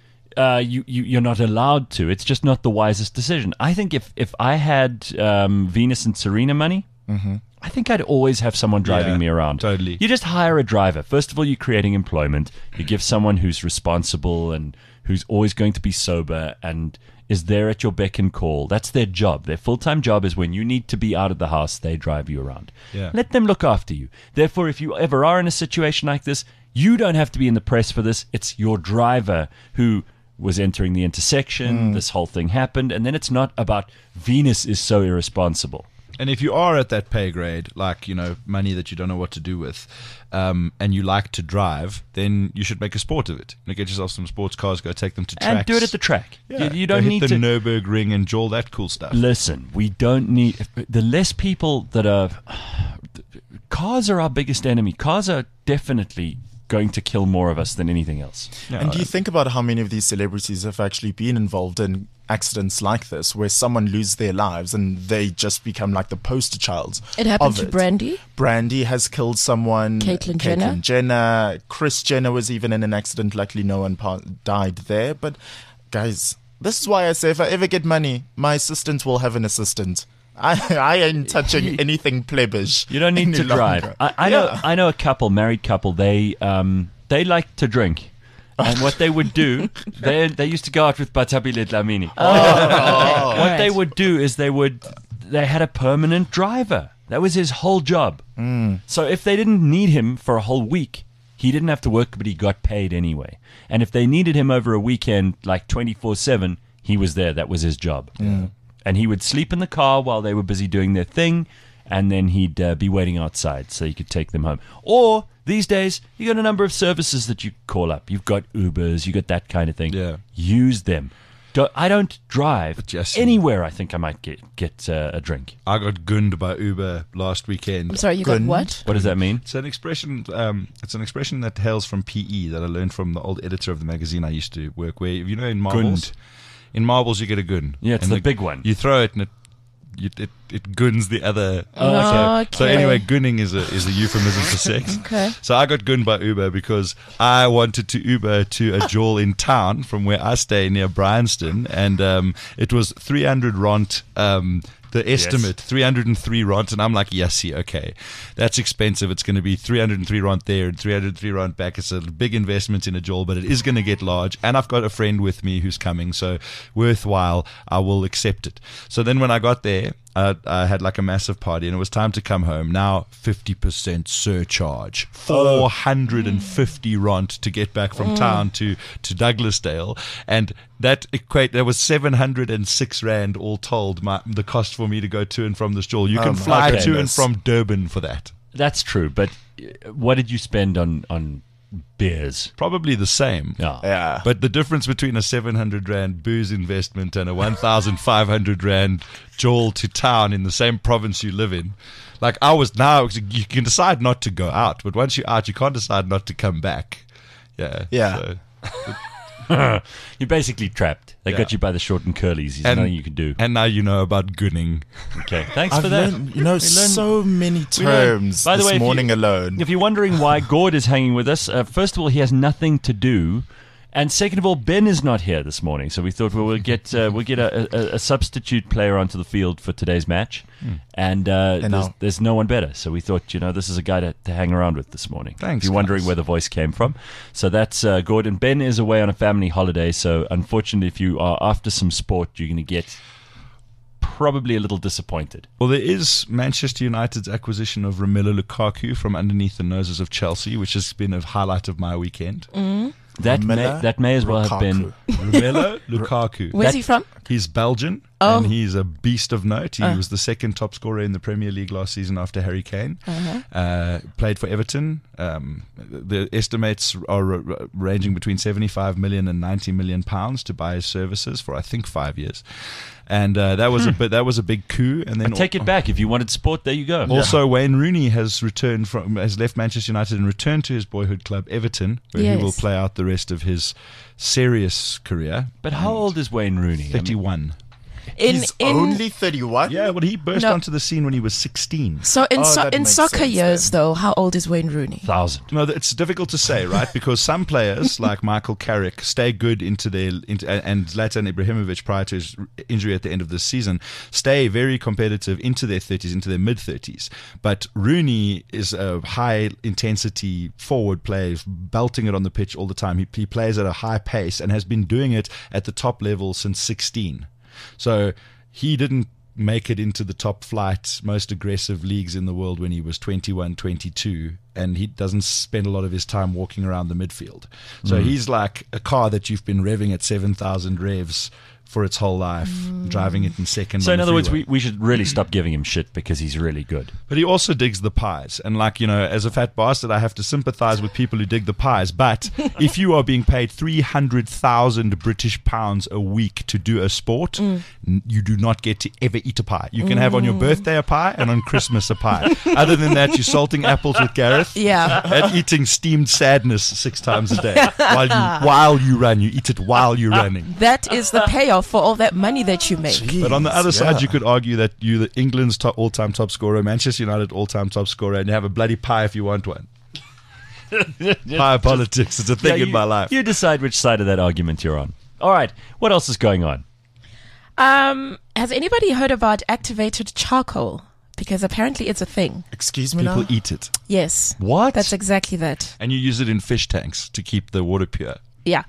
Speaker 2: you're not allowed to. It's just not the wisest decision. I think if I had Venus and Serena money, I think I'd always have someone driving
Speaker 5: Yeah,
Speaker 2: me around.
Speaker 5: totally.
Speaker 2: You just hire a driver. First of all, you're creating employment. You give someone who's responsible and who's always going to be sober and is there at your beck and call. That's their job. Their full-time job is when you need to be out of the house, they drive you around.
Speaker 5: Yeah.
Speaker 2: Let them look after you. Therefore, if you ever are in a situation like this, you don't have to be in the press for this. It's your driver who was entering the intersection. This whole thing happened. And then it's not about Venus is so irresponsible.
Speaker 5: And if you are at that pay grade, like, money that you don't know what to do with, and you like to drive, then you should make a sport of it. Get yourself some sports cars, go take them to tracks.
Speaker 2: And do it at the track.
Speaker 5: Yeah.
Speaker 2: You don't
Speaker 5: Go
Speaker 2: need
Speaker 5: hit the
Speaker 2: to.
Speaker 5: Nürburgring and all that cool stuff.
Speaker 2: Listen, we don't need. The less people that are. Cars are our biggest enemy. Cars are definitely going to kill more of us than anything else.
Speaker 4: And do you think about how many of these celebrities have actually been involved in accidents like this, where someone loses their lives and they just become like the poster child?
Speaker 3: It happened
Speaker 4: of
Speaker 3: to
Speaker 4: it.
Speaker 3: Brandy.
Speaker 4: Brandy has killed someone.
Speaker 3: Caitlyn Jenner.
Speaker 4: Jenner. Kris Jenner was even in an accident. Luckily, no one died there. But guys, this is why I say if I ever get money, my assistant will have an assistant. I ain't touching anything plebish.
Speaker 2: You don't need
Speaker 4: any
Speaker 2: to drive.
Speaker 4: longer.
Speaker 2: I know a couple, married couple. They like to drink, And what they would do, they used to go out with Batabile Dlamini. What they would do is they had a permanent driver. That was his whole job. So if they didn't need him for a whole week, he didn't have to work, but he got paid anyway. And if they needed him over a weekend, like 24/7, he was there. That was his job. And he would sleep in the car while they were busy doing their thing, and then he'd be waiting outside so you could take them home. Or these days, you got a number of services that you call up. You've got Ubers, you got that kind of thing.
Speaker 5: Yeah.
Speaker 2: Use them. I don't drive
Speaker 5: Just-
Speaker 2: anywhere. I think I might get a drink.
Speaker 5: I got gunned by Uber last weekend.
Speaker 3: I'm sorry, you got
Speaker 4: Good.
Speaker 3: what?
Speaker 2: What does that mean?
Speaker 5: It's an expression. It's an expression that hails from PE that I learned from the old editor of the magazine I used to work. Where in marbles, in marbles you get a gun.
Speaker 2: Yeah, it's
Speaker 5: And
Speaker 2: the big one.
Speaker 5: You throw it and it guns the other.
Speaker 3: Okay.
Speaker 5: So anyway, gunning is a euphemism for sex.
Speaker 3: Okay.
Speaker 5: So I got gunned by Uber because I wanted to Uber to a jawl in town from where I stay near Bryanston, and it was 300 rand. The estimate, 303 rand, and I'm like, yes, okay, that's expensive. It's going to be 303 rand there and 303 rand back. It's a big investment in a jawl, but it is going to get large. And I've got a friend with me who's coming, so worthwhile. I will accept it. So then when I got there, I had like a massive party, and it was time to come home. Now 50% surcharge, 450 rand to get back from town to Douglasdale, and that was 706 rand all told. The cost for me to go to and from this jawl. You can fly
Speaker 2: goodness.
Speaker 5: to and from Durban for that.
Speaker 2: That's true, but what did you spend on beers?
Speaker 5: Probably the same.
Speaker 4: Yeah.
Speaker 5: But the difference between a 700 rand booze investment and a 1,500 rand jawl to town in the same province you live in, like you can decide not to go out, but once you're out, you can't decide not to come back. Yeah.
Speaker 4: Yeah.
Speaker 5: So,
Speaker 2: You're basically trapped. They got you by the short and curlies. There's nothing you can do.
Speaker 5: and now you know about gunning.
Speaker 2: Okay, thanks
Speaker 4: I've
Speaker 2: for that.
Speaker 4: learned, so many terms
Speaker 2: By the way,
Speaker 4: this
Speaker 2: if you-
Speaker 4: morning alone.
Speaker 2: If you're wondering why Gord is hanging with us, first of all, he has nothing to do. And second of all, Ben is not here this morning, so we thought we'll get a substitute player onto the field for today's match, and there's no one better. So we thought, this is a guy to hang around with this morning.
Speaker 5: Thanks,
Speaker 2: If you're wondering
Speaker 5: guys.
Speaker 2: where the voice came from, so that's Gordon. Ben is away on a family holiday, so unfortunately, if you are after some sport, you're going to get probably a little disappointed.
Speaker 5: Well, there is Manchester United's acquisition of Romelu Lukaku from underneath the noses of Chelsea, which has been a highlight of my weekend.
Speaker 2: That
Speaker 4: Romelu
Speaker 2: may as well have been.
Speaker 5: Romelu Lukaku.
Speaker 3: Where's he from?
Speaker 5: He's Belgian, and he's a beast of note. He was the second top scorer in the Premier League last season after Harry Kane. Played for Everton. The estimates are ranging between 75 million and 90 million pounds to buy his services for, I think, 5 years. And that was a big coup. And then
Speaker 2: Take it back. If you wanted sport, there you go.
Speaker 5: also, Wayne Rooney has left Manchester United and returned to his boyhood club Everton, where he will play out the rest of his serious career.
Speaker 2: But how old is Wayne Rooney?
Speaker 5: 31.
Speaker 4: He's only 31?
Speaker 5: Yeah, well, he burst onto the scene when he was 16.
Speaker 3: So in
Speaker 4: that makes
Speaker 3: soccer
Speaker 4: sense
Speaker 3: years,
Speaker 4: then.
Speaker 3: though, how old is Wayne Rooney?
Speaker 2: 1,000.
Speaker 5: No, it's difficult to say, right? Because some players, like Michael Carrick, stay good and Zlatan Ibrahimovic, prior to his injury at the end of the season, stay very competitive into their 30s, into their mid-30s. But Rooney is a high-intensity forward player, belting it on the pitch all the time. He plays at a high pace and has been doing it at the top level since 16. So he didn't make it into the top flight, most aggressive leagues in the world when he was 21, 22, and he doesn't spend a lot of his time walking around the midfield. So he's like a car that you've been revving at 7,000 revs for its whole life, driving it in second.
Speaker 2: So
Speaker 5: on
Speaker 2: in
Speaker 5: the
Speaker 2: other words,
Speaker 5: freeway.
Speaker 2: we should really stop giving him shit because he's really good.
Speaker 5: But he also digs the pies. And as a fat bastard, I have to sympathize with people who dig the pies. But if you are being paid 300,000 British pounds a week to do a sport, you do not get to ever eat a pie. You can have on your birthday a pie and on Christmas a pie. Other than that, you're salting apples with Gareth.
Speaker 3: Yeah.
Speaker 5: And eating steamed sadness 6 times a day. While you run. You eat it while you're running.
Speaker 3: That is the payoff for all that money that you make.
Speaker 5: But on the other side,
Speaker 4: yeah.
Speaker 5: you could argue that you're the England's all-time top scorer, Manchester United all-time top scorer, and you have a bloody pie if you want one. Pie politics is a thing in my life.
Speaker 2: You decide which side of that argument you're on. All right, what else is going on?
Speaker 3: Has anybody heard about activated charcoal? Because apparently it's a thing.
Speaker 4: Excuse me
Speaker 5: People
Speaker 4: now?
Speaker 5: eat it.
Speaker 3: Yes.
Speaker 2: What?
Speaker 3: That's exactly that.
Speaker 5: And you use it in fish tanks to keep the water pure.
Speaker 3: Yeah.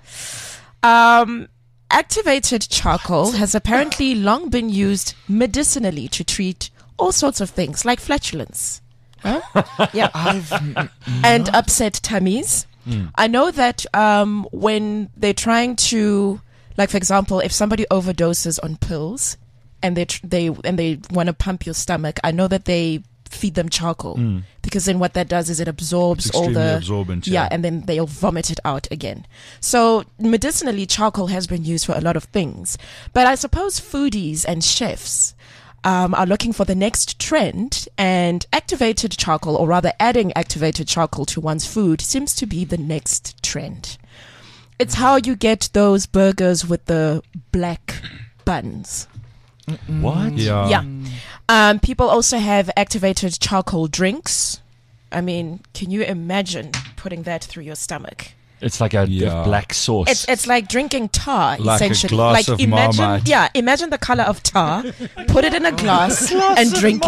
Speaker 3: Activated charcoal has apparently long been used medicinally to treat all sorts of things like flatulence. Huh? Yeah. And upset tummies. I know that when they're trying to, like, for example, if somebody overdoses on pills and they want to pump your stomach, I know that they feed them charcoal because then what that does is it absorbs
Speaker 5: It's
Speaker 3: all
Speaker 5: extremely
Speaker 3: the
Speaker 5: absorbent,
Speaker 3: yeah,
Speaker 5: yeah.
Speaker 3: and then they'll vomit it out again. So medicinally, charcoal has been used for a lot of things, but I suppose foodies and chefs are looking for the next trend, and activated charcoal, or rather adding activated charcoal to one's food, seems to be the next trend. It's how you get those burgers with the black buns.
Speaker 2: What?
Speaker 3: Yeah. People also have activated charcoal drinks. I mean, can you imagine putting that through your stomach?
Speaker 2: It's like a
Speaker 5: Yeah.
Speaker 2: black sauce.
Speaker 3: It's like drinking tar,
Speaker 5: Like a
Speaker 3: essentially.
Speaker 5: glass of
Speaker 3: imagine,
Speaker 5: Marmite.
Speaker 3: yeah, imagine the color of tar, put it in a glass, and drink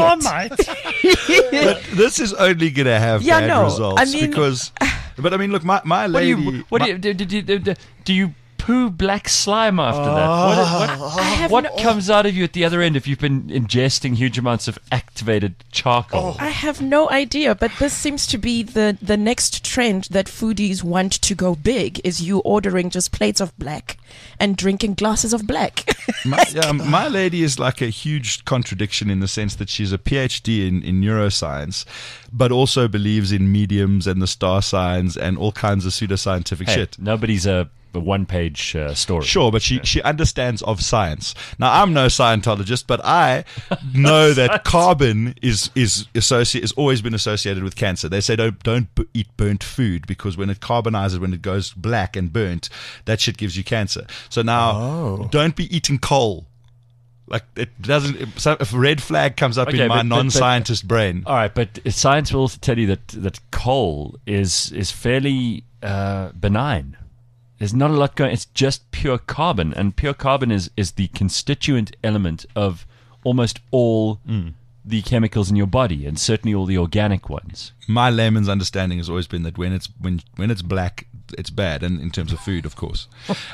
Speaker 3: it.
Speaker 5: But this is only going to have
Speaker 3: Yeah,
Speaker 5: bad
Speaker 3: no,
Speaker 5: results
Speaker 3: I mean-
Speaker 5: because. But I mean, look, my
Speaker 2: what do
Speaker 5: lady.
Speaker 2: you? What
Speaker 5: my-
Speaker 2: do you poo black slime after that? What comes out of you at the other end if you've been ingesting huge amounts of activated charcoal?
Speaker 3: I have no idea, but this seems to be the next trend that foodies want to go big, is you ordering just plates of black and drinking glasses of black.
Speaker 5: my lady is like a huge contradiction in the sense that she's a PhD in neuroscience, but also believes in mediums and the star signs and all kinds of pseudoscientific
Speaker 2: Hey,
Speaker 5: shit.
Speaker 2: nobody's a one-page story.
Speaker 5: Sure, but she understands of science. Now, I'm no Scientologist, but I know that carbon is always been associated with cancer. They say don't eat burnt food because when it carbonizes, when it goes black and burnt, that shit gives you cancer. So now, don't be eating coal. Like, it doesn't. So if a red flag comes up
Speaker 2: Okay,
Speaker 5: in my
Speaker 2: but-
Speaker 5: non-scientist brain.
Speaker 2: All right, but science will also tell you that coal is fairly benign. There's not a lot going. It's just pure carbon, and pure carbon is the constituent element of almost all the chemicals in your body, and certainly all the organic ones.
Speaker 5: My layman's understanding has always been that when it's black, it's bad, and in terms of food, of course.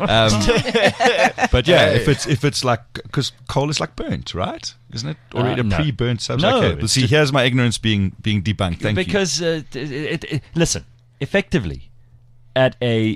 Speaker 5: But yeah, if it's like, because coal is like burnt, right? Isn't it already
Speaker 2: No.
Speaker 5: a pre-burnt substance?
Speaker 2: No,
Speaker 5: Okay, but
Speaker 2: it's
Speaker 5: see,
Speaker 2: just-
Speaker 5: here's my ignorance being debunked. Thank you.
Speaker 2: Because listen, effectively, at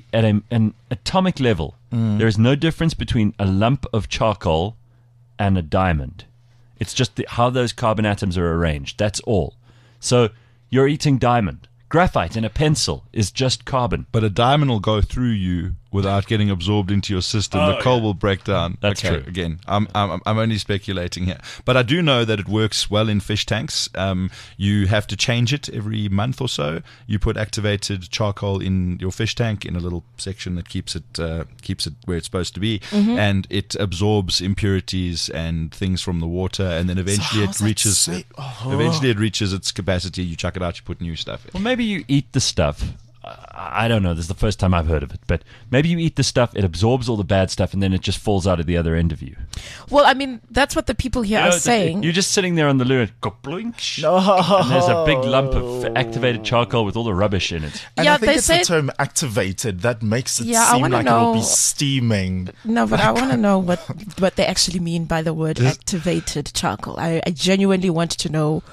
Speaker 2: an atomic level, there is no difference between a lump of charcoal and a diamond. It's just how those carbon atoms are arranged. That's all. So you're eating diamond. Graphite in a pencil is just carbon.
Speaker 5: But a diamond will go through you without getting absorbed into your system. The coal will break down.
Speaker 2: That's true.
Speaker 5: Again, I'm only speculating here, but I do know that it works well in fish tanks. You have to change it every month or so. You put activated charcoal in your fish tank in a little section that keeps it where it's supposed to be, and it absorbs impurities and things from the water, and then eventually
Speaker 4: how's
Speaker 5: it
Speaker 4: that
Speaker 5: reaches.
Speaker 4: safe?
Speaker 5: Eventually, it reaches its capacity. You chuck it out. You put new stuff in.
Speaker 2: Well, maybe you eat the stuff. I don't know. This is the first time I've heard of it. But maybe you eat the stuff, it absorbs all the bad stuff, and then it just falls out at the other end of you.
Speaker 3: Well, I mean, that's what the people here are saying.
Speaker 2: You're just sitting there on the loo and and there's a big lump of activated charcoal with all the rubbish in it.
Speaker 4: And
Speaker 3: Yeah,
Speaker 4: I think
Speaker 3: they
Speaker 4: it's
Speaker 3: said-
Speaker 4: the term activated that makes it
Speaker 3: Yeah, I
Speaker 4: seem
Speaker 3: wanna
Speaker 4: like it'll be
Speaker 3: know-
Speaker 4: steaming.
Speaker 3: No, but I want to know what they actually mean by the word activated charcoal. I genuinely want to know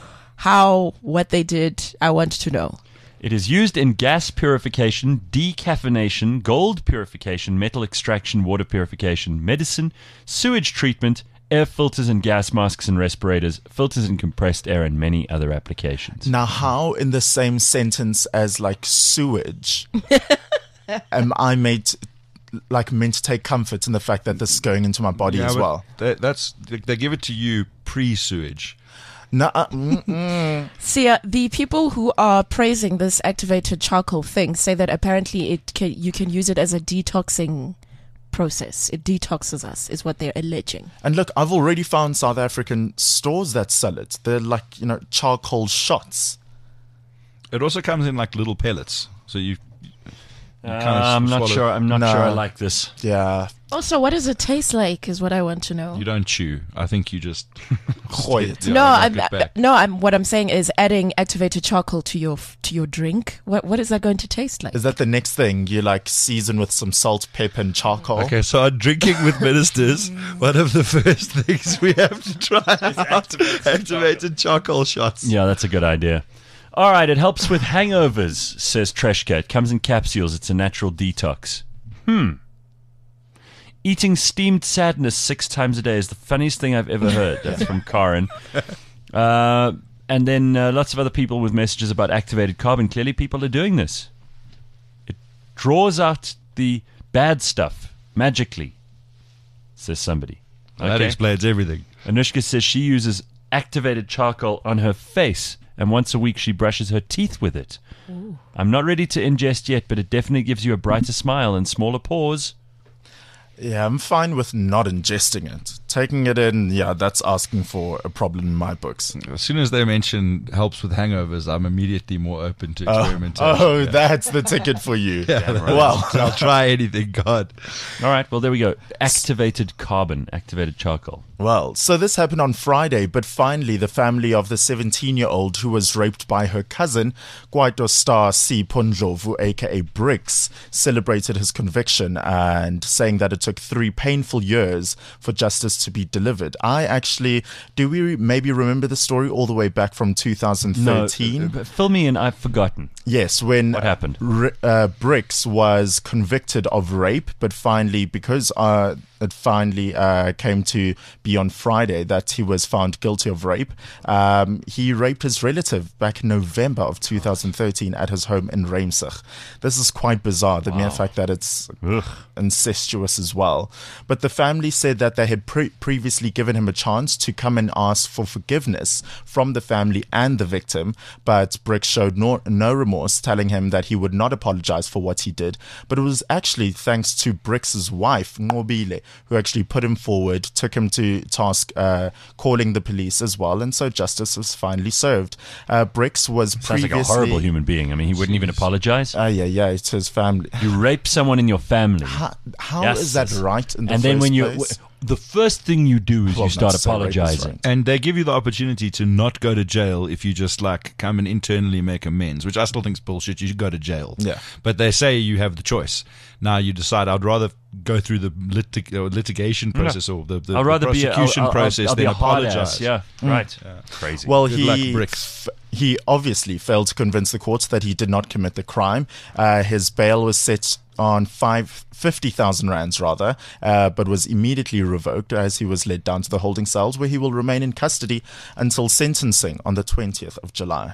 Speaker 3: what they did. I want to know.
Speaker 2: It is used in gas purification, decaffeination, gold purification, metal extraction, water purification, medicine, sewage treatment, air filters and gas masks and respirators, filters and compressed air, and many other applications.
Speaker 4: Now, how in the same sentence as like sewage am I meant to take comfort in the fact that this is going into my body as
Speaker 5: but
Speaker 4: well?
Speaker 5: they give it to you pre-sewage.
Speaker 4: No,
Speaker 3: See, the people who are praising this activated charcoal thing say that apparently you can use it as a detoxing process. It detoxes us, is what they're alleging.
Speaker 4: and look, I've already found South African stores that sell it. They're like, charcoal shots.
Speaker 5: It also comes in like little pellets. So
Speaker 2: I'm not sure. I'm not
Speaker 4: No.
Speaker 2: sure I like this.
Speaker 4: Yeah.
Speaker 3: Also, what does it taste like is what I want to know.
Speaker 5: You don't chew. I think you just.
Speaker 4: Gooi it.
Speaker 5: Yeah,
Speaker 3: No,
Speaker 5: knock it back.
Speaker 3: what I'm saying is adding activated charcoal to your drink. What is that going to taste like?
Speaker 4: Is that the next thing? You like season with some salt, pepper, and charcoal?
Speaker 5: Okay, so on Drinking with Ministers, one of the first things we have to try out activated charcoal shots.
Speaker 2: Yeah, that's a good idea. All right, it helps with hangovers, says Treshka. It comes in capsules. It's a natural detox. Eating steamed sadness 6 times a day is the funniest thing I've ever heard. That's from Karen. And then lots of other people with messages about activated carbon. Clearly, people are doing this. It draws out the bad stuff magically, says somebody.
Speaker 5: That explains everything.
Speaker 2: Anushka says she uses activated charcoal on her face, and once a week she brushes her teeth with it. Ooh. I'm not ready to ingest yet, but it definitely gives you a brighter smile and smaller pores.
Speaker 4: Yeah, I'm fine with not ingesting it. Taking it in, yeah, that's asking for a problem in my books.
Speaker 5: As soon as they mention helps with hangovers, I'm immediately more open to experimentation.
Speaker 4: Oh, that's the ticket for you.
Speaker 5: Well, I'll try anything, God.
Speaker 2: All right, well, there we go. Activated carbon, activated charcoal.
Speaker 4: Well, so this happened on Friday, but finally the family of the 17-year-old who was raped by her cousin, Kwaito Star C. Pundlovu, aka Bricks, celebrated his conviction and saying that it took 3 painful years for justice to be delivered. Do we maybe remember the story all the way back from 2013?
Speaker 2: No, fill me in, I've forgotten.
Speaker 4: Yes, when
Speaker 2: What happened?
Speaker 4: Bricks was convicted of rape, but finally, because it finally came to be on Friday that he was found guilty of rape, he raped his relative back in November of 2013 at his home in Reimsig. This is quite bizarre, the mere fact that it's incestuous as well. But the family said that they had previously given him a chance to come and ask for forgiveness from the family and the victim, but Bricks showed no remorse, telling him that he would not apologize for what he did. But it was actually thanks to Bricks' wife, Nqobile, who actually put him forward, took him to task, calling the police as well, and so justice was finally served. Bricks was
Speaker 2: Sounds like a horrible human being. I mean, he wouldn't even apologize.
Speaker 4: Yeah, to his family.
Speaker 2: You rape someone in your family.
Speaker 4: How
Speaker 2: Yes.
Speaker 4: is that right in the
Speaker 2: And then
Speaker 4: first
Speaker 2: when
Speaker 4: place?
Speaker 2: the first thing you do is
Speaker 4: Well,
Speaker 2: you start
Speaker 4: not to say rape is
Speaker 2: apologizing.
Speaker 4: right.
Speaker 5: And they give you the opportunity to not go to jail if you just like come and internally make amends, which I still think is bullshit. You should go to jail.
Speaker 4: Yeah.
Speaker 5: But they say you have the choice. Now you decide, I'd rather go through the litigation process or the
Speaker 2: I'd rather
Speaker 5: prosecution
Speaker 2: be
Speaker 5: process
Speaker 2: I'll be
Speaker 5: than
Speaker 2: a hard
Speaker 5: apologize.
Speaker 2: ass. Yeah, right. Crazy.
Speaker 4: Well,
Speaker 5: Good luck, Bricks.
Speaker 4: he obviously failed to convince the courts that he did not commit the crime. His bail was set on 50,000 rands rather, but was immediately revoked as he was led down to the holding cells where he will remain in custody until sentencing on the 20th of July.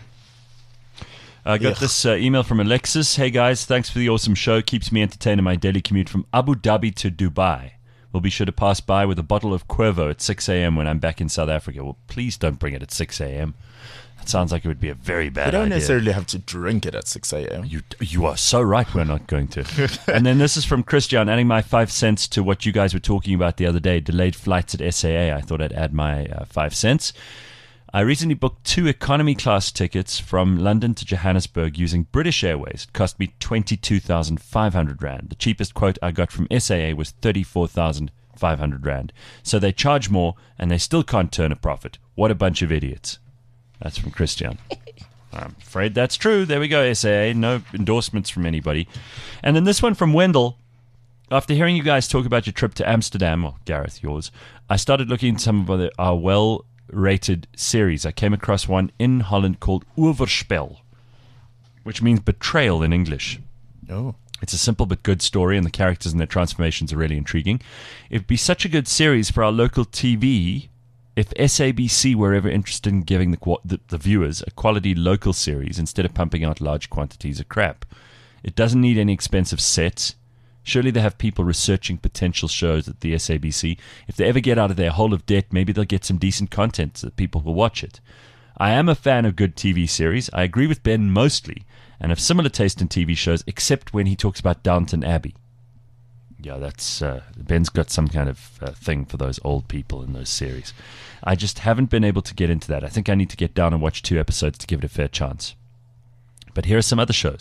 Speaker 2: I got this email from Alexis. Hey guys, thanks for the awesome show. Keeps me entertained in my daily commute from Abu Dhabi to Dubai. We'll be sure to pass by with a bottle of Cuervo at 6 a.m. when I'm back in South Africa. Well, please don't bring it at 6 a.m. That sounds like it would be a very bad
Speaker 4: You don't
Speaker 2: idea.
Speaker 4: necessarily have to drink it at 6 a.m.
Speaker 2: You are so right. We're not going to. And then this is from Christian, adding my 5 cents to what you guys were talking about the other day. Delayed flights at SAA. I thought I'd add my 5 cents. I recently booked 2 economy class tickets from London to Johannesburg using British Airways. It cost me 22,500 Rand. The cheapest quote I got from SAA was 34,500 Rand. So they charge more and they still can't turn a profit. What a bunch of idiots. That's from Christian. I'm afraid that's true. There we go, SAA. No endorsements from anybody. And then this one from Wendell. After hearing you guys talk about your trip to Amsterdam, or Gareth, yours, I started looking at some of our well-rated series. I came across one in Holland called Overspel, which means betrayal in English.
Speaker 4: Oh.
Speaker 2: It's a simple but good story, and the characters and their transformations are really intriguing. It'd be such a good series for our local TV if SABC were ever interested in giving the viewers a quality local series instead of pumping out large quantities of crap. It doesn't need any expensive sets. Surely they have people researching potential shows at the SABC. If they ever get out of their hole of debt, maybe they'll get some decent content so that people will watch it. I am a fan of good TV series. I agree with Ben mostly, and have similar taste in TV shows, except when he talks about Downton Abbey. Yeah, that's Ben's got some kind of thing for those old people in those series. I just haven't been able to get into that. I think I need to get down and watch 2 episodes to give it a fair chance. But here are some other shows.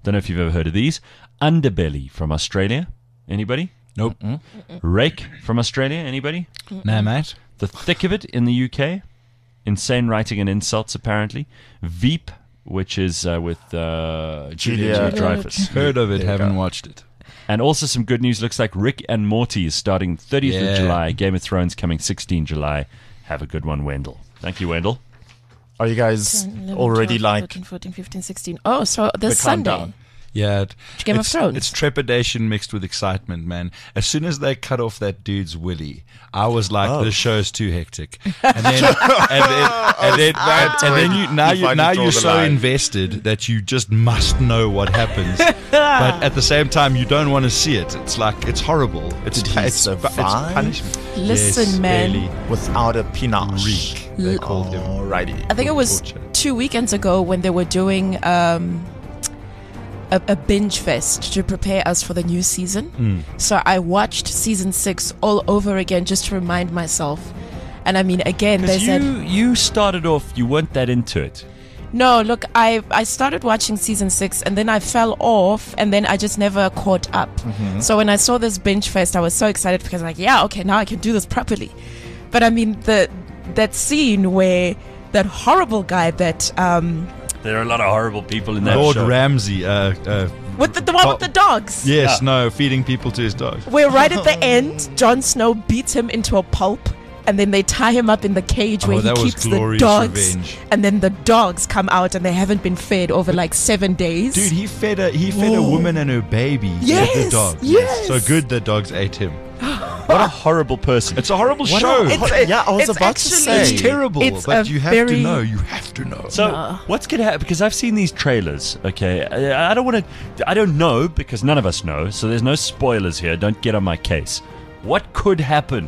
Speaker 2: Don't know if you've ever heard of these. Underbelly from Australia. Anybody?
Speaker 5: Nope.
Speaker 2: Rake from Australia. Anybody?
Speaker 5: Nah, mate.
Speaker 2: The Thick of It in the UK. Insane Writing and Insults, apparently. Veep, which is with Julia Dreyfus.
Speaker 5: Heard of it,
Speaker 4: There you
Speaker 5: haven't
Speaker 4: go.
Speaker 5: watched it.
Speaker 2: And also some good news. Looks like Rick and Morty is starting 30th
Speaker 5: Yeah.
Speaker 2: of July. Game of Thrones coming 16 July. Have a good one, Wendell. Thank you, Wendell.
Speaker 4: Are you guys
Speaker 3: 11,
Speaker 4: already
Speaker 3: 12,
Speaker 4: like
Speaker 3: 13, 14, 15, 16. Oh, so this
Speaker 4: the
Speaker 3: Sunday.
Speaker 4: countdown?
Speaker 5: Yeah.
Speaker 3: Game of Thrones.
Speaker 5: It's trepidation mixed with excitement, man. As soon as they cut off that dude's willy, I was like,
Speaker 4: Oh.
Speaker 5: "The show's too hectic." And then, and then you now you're so invested that you just must know what happens. But at the same time, you don't want to see it. It's like it's horrible. It's
Speaker 4: Did he
Speaker 5: it's
Speaker 4: survive?
Speaker 5: punishment.
Speaker 3: Listen,
Speaker 5: Yes,
Speaker 3: man.
Speaker 5: barely.
Speaker 4: without a pinache?
Speaker 5: Reek, they called him.
Speaker 4: Alrighty.
Speaker 3: I think it was
Speaker 5: Torture.
Speaker 3: 2 weekends ago when they were doing a binge fest to prepare us for the new season. So I watched season 6 all over again just to remind myself. And I mean, again, they
Speaker 2: Because
Speaker 3: said,
Speaker 2: you started off, you weren't that into it.
Speaker 3: no, look, I started watching season 6 and then I fell off and then I just never caught up. So when I saw this binge fest, I was so excited because I'm like, yeah, okay, now I can do this properly. But I mean, that scene where that horrible guy that
Speaker 2: There are a lot of horrible people in that
Speaker 5: Lord
Speaker 2: show.
Speaker 5: Ramsay.
Speaker 3: with the one with the dogs.
Speaker 5: Yes,
Speaker 2: Yeah.
Speaker 5: no, feeding people to his dogs.
Speaker 3: Where right at the end, Jon Snow beats him into a pulp, and then they tie him up in the cage where he
Speaker 5: that was
Speaker 3: keeps the
Speaker 5: glorious
Speaker 3: dogs.
Speaker 5: revenge.
Speaker 3: And then the dogs come out and they haven't been fed over like 7 days.
Speaker 5: Dude, he fed a woman and her baby.
Speaker 3: Yes,
Speaker 5: with the dog.
Speaker 3: yes.
Speaker 5: So good the dogs ate him.
Speaker 2: What a horrible person.
Speaker 5: It's a horrible
Speaker 4: What
Speaker 5: show.
Speaker 4: yeah, I was
Speaker 3: it's
Speaker 4: about to
Speaker 3: actually-
Speaker 4: say.
Speaker 5: It's terrible,
Speaker 3: It's
Speaker 5: but
Speaker 3: a
Speaker 5: you have to
Speaker 3: very-
Speaker 5: know. You have to know.
Speaker 2: So what's going to happen? Because I've seen these trailers. Okay, I don't want to. I don't know because none of us know. So there's no spoilers here. Don't get on my case. What could happen?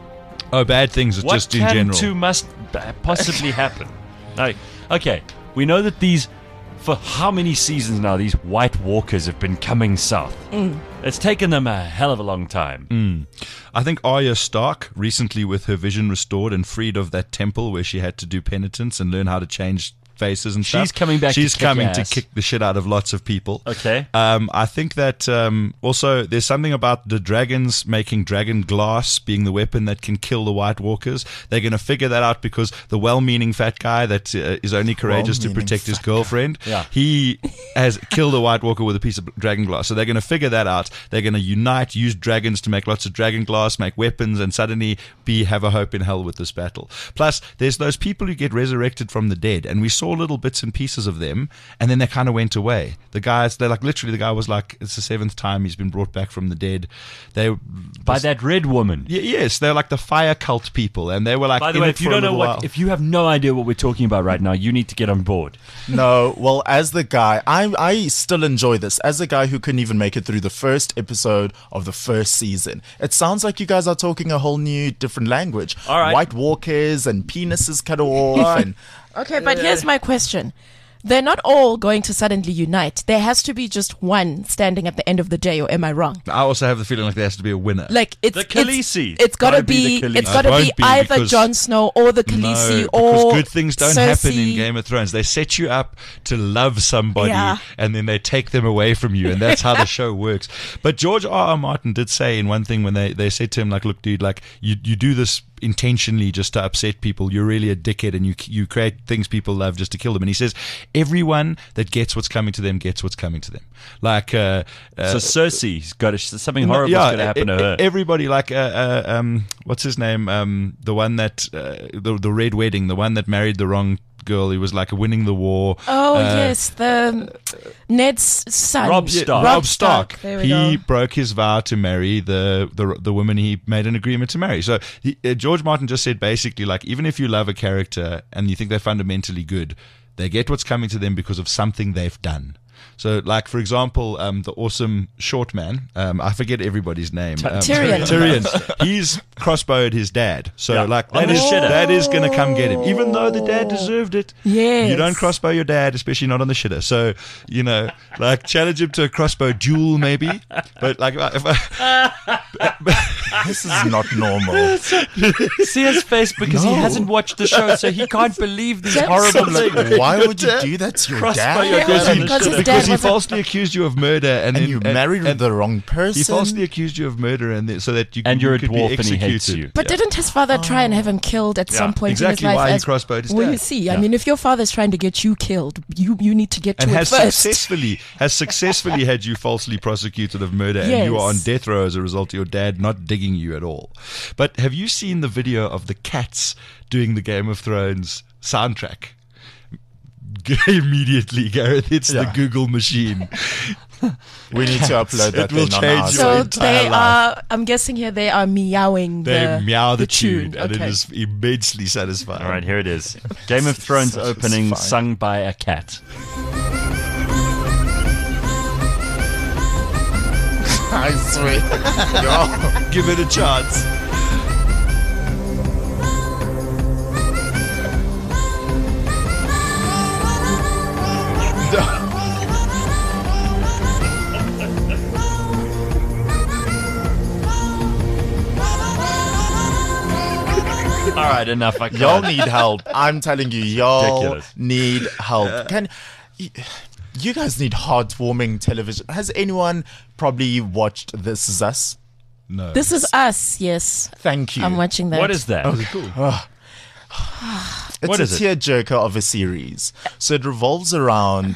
Speaker 5: Oh, bad things
Speaker 2: What
Speaker 5: just in
Speaker 2: can
Speaker 5: general.
Speaker 2: to must possibly happen? Like, okay, we know that these, for how many seasons now, these White Walkers have been coming south. It's taken them a hell of a long time.
Speaker 5: I think Arya Stark, recently with her vision restored and freed of that temple where she had to do penitence and learn how to change faces and stuff.
Speaker 2: She's coming back to
Speaker 5: She's
Speaker 2: kick
Speaker 5: coming
Speaker 2: ass.
Speaker 5: to kick the shit out of lots of people.
Speaker 2: Okay.
Speaker 5: I think that also there's something about the dragons making dragon glass being the weapon that can kill the White Walkers. They're going to figure that out because the well-meaning fat guy that is only courageous to
Speaker 4: Well-meaning
Speaker 5: protect his
Speaker 4: fat
Speaker 5: girlfriend,
Speaker 2: Yeah.
Speaker 5: he has killed a White Walker with a piece of dragon glass. So they're going to figure that out. They're going to unite, use dragons to make lots of dragon glass, make weapons, and suddenly have a hope in hell with this battle. Plus, there's those people who get resurrected from the dead, and we saw little bits and pieces of them, and then they kind of went away. The guys, they're like, literally, the guy was like, it's the 7th time he's been brought back from the dead.
Speaker 2: By that red woman.
Speaker 5: Yes, they're like the fire cult people, and they were like,
Speaker 2: By the
Speaker 5: in
Speaker 2: way,
Speaker 5: it
Speaker 2: if you
Speaker 5: for a
Speaker 2: don't know
Speaker 5: little
Speaker 2: what,
Speaker 5: while.
Speaker 2: if you have no idea what we're talking about right now, you need to get on board.
Speaker 4: No, well, as the guy, I still enjoy this. As a guy who couldn't even make it through the first episode of the first season, it sounds like you guys are talking a whole new, different language.
Speaker 2: All right.
Speaker 4: White Walkers and penises cut off, and
Speaker 3: Okay, but here's my question. They're not all going to suddenly unite. There has to be just one standing at the end of the day, or am I wrong?
Speaker 5: I also have the feeling like there has to be a winner.
Speaker 3: Like it's
Speaker 2: The Khaleesi.
Speaker 3: It's gotta
Speaker 2: Gotta be
Speaker 3: be.
Speaker 2: the Khaleesi.
Speaker 3: It's gotta
Speaker 5: It
Speaker 3: be
Speaker 5: won't be
Speaker 3: either
Speaker 5: because-
Speaker 3: Jon Snow or the Khaleesi
Speaker 5: No,
Speaker 3: or
Speaker 5: because good things don't happen in
Speaker 3: Cersei.
Speaker 5: Game of Thrones. They set you up to love somebody,
Speaker 3: Yeah.
Speaker 5: and then they take them away from you, and that's how the show works. But George R.R. Martin did say in one thing when they said to him, like, look, dude, like you do this intentionally just to upset people. You're really a dickhead, and you create things people love just to kill them. And he says everyone that gets what's coming to them gets what's coming to them. Like
Speaker 2: So Cersei's got something horrible's going to happen to her.
Speaker 5: Everybody, like what's his name? The one that the Red Wedding, the one that married the wrong girl. He was like winning the war.
Speaker 3: Oh yes, the Ned's son,
Speaker 2: Robb Stark.
Speaker 5: Robb Stark.
Speaker 3: There we
Speaker 5: He
Speaker 3: go.
Speaker 5: broke his vow to marry the woman he made an agreement to marry. So George Martin just said basically, like, even if you love a character and you think they're fundamentally good, they get what's coming to them because of something they've done. So, like, for example, the awesome short man, I forget everybody's name.
Speaker 3: Tyrion.
Speaker 5: Tyrion. He's crossbowed his dad. So,
Speaker 2: Yeah.
Speaker 5: like,
Speaker 2: On the shitter.
Speaker 5: that is going to come get him. Even though the dad deserved it.
Speaker 3: Yes.
Speaker 5: You don't crossbow your dad, especially not on the shitter. So, you know, like, challenge him to a crossbow duel, maybe. But, like, if
Speaker 4: this is not normal.
Speaker 2: See his face because he hasn't watched the show, so he can't believe these
Speaker 3: That's
Speaker 2: horrible
Speaker 3: so
Speaker 2: things.
Speaker 4: Why would you do that to your
Speaker 2: Crossbow
Speaker 4: dad?
Speaker 2: your dad on the
Speaker 3: Because his
Speaker 2: shitter.
Speaker 5: Because he
Speaker 3: was
Speaker 5: falsely accused you of murder, and
Speaker 4: And
Speaker 5: then,
Speaker 4: you married the wrong person.
Speaker 5: He falsely accused you of murder, and then, so that you
Speaker 2: And
Speaker 5: you
Speaker 2: you're a
Speaker 5: could
Speaker 2: dwarf
Speaker 5: be
Speaker 2: and he hates
Speaker 5: executed.
Speaker 2: you.
Speaker 3: But didn't his father try and have him killed at some point
Speaker 5: exactly
Speaker 3: in his life?
Speaker 5: why he crossbowed his
Speaker 3: Well,
Speaker 5: dad.
Speaker 3: you see, I mean, if your father's trying to get you killed, you need to get to
Speaker 5: And
Speaker 3: it
Speaker 5: has
Speaker 3: first.
Speaker 5: successfully had you falsely prosecuted of murder, and you are on
Speaker 3: Yes.
Speaker 5: death row as a result of your dad not digging you at all. But have you seen the video of the cats doing the Game of Thrones soundtrack? Immediately, Gareth, it's the
Speaker 4: Yeah.
Speaker 5: Google machine.
Speaker 4: We need to upload that.
Speaker 5: will
Speaker 4: then on
Speaker 5: change
Speaker 4: our
Speaker 5: your
Speaker 3: So
Speaker 5: entire
Speaker 3: they
Speaker 5: life.
Speaker 3: are. I'm guessing here they are meowing.
Speaker 5: They meow the tune, and
Speaker 3: Okay.
Speaker 5: it is immensely satisfying.
Speaker 2: All right, here it is. Game of Thrones opening
Speaker 4: Satisfying.
Speaker 2: sung by a cat.
Speaker 4: I swear. Yo.
Speaker 5: Give it a chance.
Speaker 2: All right, enough. I
Speaker 4: Y'all
Speaker 2: can't.
Speaker 4: need help. I'm telling you, y'all
Speaker 2: Ridiculous.
Speaker 4: need help. You guys need heartwarming television. Has anyone probably watched This Is Us?
Speaker 5: No.
Speaker 3: This is us. Yes,
Speaker 4: Thank you.
Speaker 3: I'm watching that.
Speaker 2: What is that?
Speaker 4: It's
Speaker 2: What
Speaker 4: a
Speaker 2: is it?
Speaker 4: tearjerker of a series. So it revolves around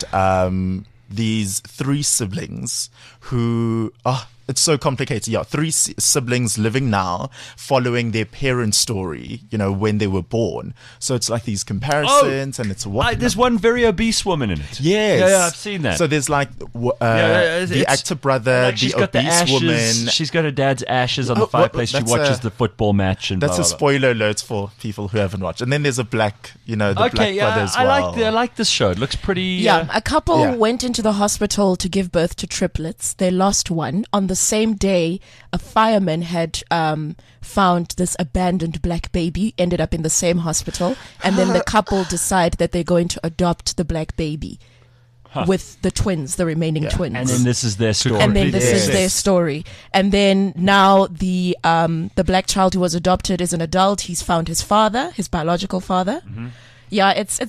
Speaker 4: these three siblings who it's so complicated. Yeah, three siblings living now, following their parents' story. You know, when they were born. So it's like these comparisons, and it's what
Speaker 2: There's one very obese woman in it.
Speaker 4: Yes.
Speaker 2: Yeah, I've seen that.
Speaker 4: So there's like
Speaker 2: it's-
Speaker 4: the actor brother,
Speaker 2: Like she's
Speaker 4: the
Speaker 2: got the
Speaker 4: obese
Speaker 2: ashes.
Speaker 4: woman.
Speaker 2: She's got her dad's ashes on the
Speaker 4: Oh, well,
Speaker 2: fireplace. She
Speaker 4: that's
Speaker 2: watches
Speaker 4: a-
Speaker 2: the football match and
Speaker 4: That's
Speaker 2: blah,
Speaker 4: a
Speaker 2: blah, blah.
Speaker 4: spoiler alert for people who haven't watched. And then there's a black, the black brother as
Speaker 2: I
Speaker 4: well.
Speaker 2: like this show. It looks pretty.
Speaker 3: Yeah, a couple
Speaker 4: Yeah.
Speaker 3: went into the hospital to give birth to triplets. They lost one. On the same day, a fireman had found this abandoned black baby, ended up in the same hospital, and then the couple decide that they're going to adopt the black baby with the twins, the remaining twins.
Speaker 2: And then this is their story.
Speaker 3: And then this
Speaker 4: Yes.
Speaker 3: is their story. And then now the black child who was adopted is an adult. He's found his father, his biological father.
Speaker 2: Mm-hmm.
Speaker 3: Yeah, it's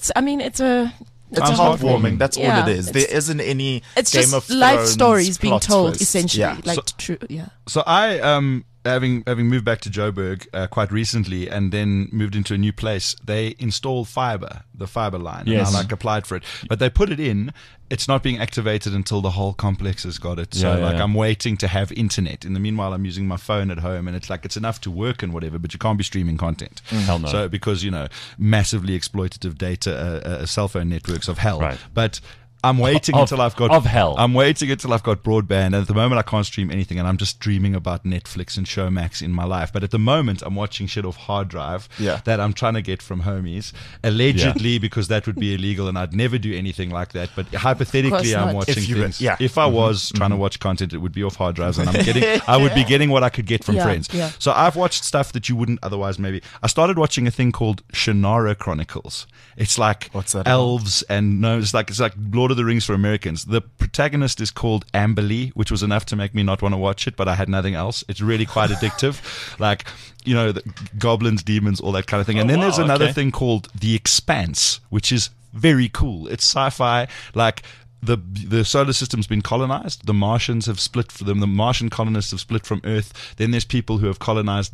Speaker 3: a
Speaker 4: It's
Speaker 3: a whole
Speaker 4: heartwarming.
Speaker 3: thing.
Speaker 4: That's
Speaker 3: Yeah,
Speaker 4: all it is. There isn't any
Speaker 3: it's
Speaker 4: Game
Speaker 3: just
Speaker 4: of
Speaker 3: life
Speaker 4: Thrones
Speaker 3: stories being
Speaker 4: plot
Speaker 3: told,
Speaker 4: twist.
Speaker 3: essentially.
Speaker 4: Yeah.
Speaker 3: Like true, yeah.
Speaker 5: So I having moved back to Joburg quite recently and then moved into a new place, they installed fiber, the fiber line,
Speaker 2: Yes.
Speaker 5: and I applied for it. But they put it in. It's not being activated until the whole complex has got it. So
Speaker 2: Yeah, yeah.
Speaker 5: I'm waiting to have internet. In the meanwhile, I'm using my phone at home, and it's enough to work and whatever, but you can't be streaming content.
Speaker 2: Hell no.
Speaker 5: So because massively exploitative data, cell phone networks of hell.
Speaker 2: Right.
Speaker 5: But I'm waiting
Speaker 2: Of-
Speaker 5: until I've got
Speaker 2: of hell.
Speaker 5: I'm waiting until I've got broadband, and at the moment I can't stream anything, and I'm just dreaming about Netflix and Showmax in my life. But at the moment, I'm watching shit off hard drive
Speaker 4: Yeah.
Speaker 5: that I'm trying to get from homies, allegedly because that would be illegal, and I'd never do anything like that. But hypothetically,
Speaker 3: Of course
Speaker 5: I'm
Speaker 3: not.
Speaker 5: watching
Speaker 4: If you were-
Speaker 5: things.
Speaker 4: yeah.
Speaker 5: If I was trying to watch content, it would be off hard drives, and I would be getting what I could get from
Speaker 3: Yeah,
Speaker 5: friends.
Speaker 3: yeah.
Speaker 5: So I've watched stuff that you wouldn't otherwise. Maybe I started watching a thing called Shannara Chronicles. It's like
Speaker 4: What's that about?
Speaker 5: elves and it's like Lord of the Rings for Americans. The protagonist is called Amberly, which was enough to make me not want to watch it, but I had nothing else. It's really quite addictive, like the goblins, demons, all that kind of thing. And then
Speaker 2: wow,
Speaker 5: there's another
Speaker 2: okay.
Speaker 5: thing called The Expanse, which is very cool. It's sci-fi, like. The solar system's been colonized. The Martians have split from them. The Martian colonists have split from Earth. Then there's people who have colonized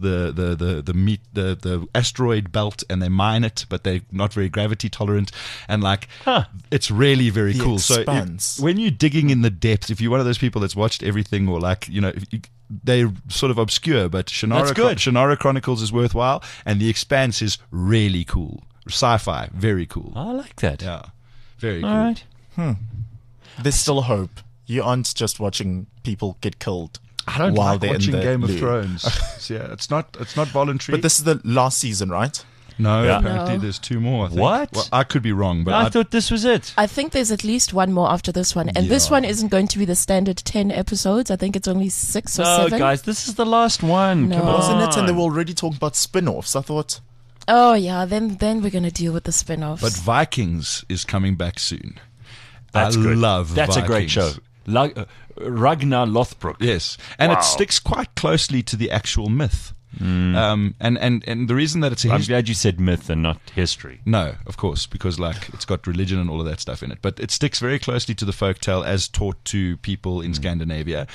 Speaker 5: the asteroid belt, and they mine it, but they're not very gravity tolerant. And it's really very
Speaker 4: The
Speaker 5: cool. So
Speaker 4: Expanse.
Speaker 5: when you're digging in the depths, if you're one of those people that's watched everything, or they're sort of obscure, but
Speaker 2: That's good.
Speaker 5: Shannara Chronicles is worthwhile, and The Expanse is really cool. Sci-fi, very cool.
Speaker 2: I like that.
Speaker 5: Yeah, very cool.
Speaker 2: All right.
Speaker 4: There's still hope. You aren't just watching people get killed.
Speaker 5: I don't
Speaker 4: while
Speaker 5: like
Speaker 4: they're
Speaker 5: watching
Speaker 4: in the
Speaker 5: Game of
Speaker 4: loo.
Speaker 5: Thrones. So, yeah, it's not voluntary.
Speaker 4: But this is the last season, right?
Speaker 5: no,
Speaker 2: Yeah.
Speaker 5: apparently
Speaker 3: No.
Speaker 5: there's two more. I think.
Speaker 2: What?
Speaker 5: Well, I could be wrong, but
Speaker 2: I thought this was it.
Speaker 3: I think there's at least one more after this one. And this
Speaker 5: Yeah.
Speaker 3: one isn't going to be the standard 10 episodes. I think it's only 6 or
Speaker 2: No,
Speaker 3: 7.
Speaker 2: guys, this is the last one.
Speaker 3: No.
Speaker 2: Come on.
Speaker 4: Wasn't it? And they were already talking about spin-offs. I thought,
Speaker 3: Oh, yeah. Then we're going to deal with the spin-offs.
Speaker 5: but Vikings is coming back soon.
Speaker 2: That's
Speaker 5: I
Speaker 2: good.
Speaker 5: love
Speaker 2: That's a great show.
Speaker 5: Vikings.
Speaker 2: Ragnar Lothbrok.
Speaker 5: Yes, and
Speaker 2: Wow.
Speaker 5: it sticks quite closely to the actual myth. And the reason that it's a
Speaker 2: I'm
Speaker 5: history.
Speaker 2: glad you said myth and not history.
Speaker 5: No, of course, because like it's got religion and all of that stuff in it, but it sticks very closely to the folktale as taught to people in Scandinavia.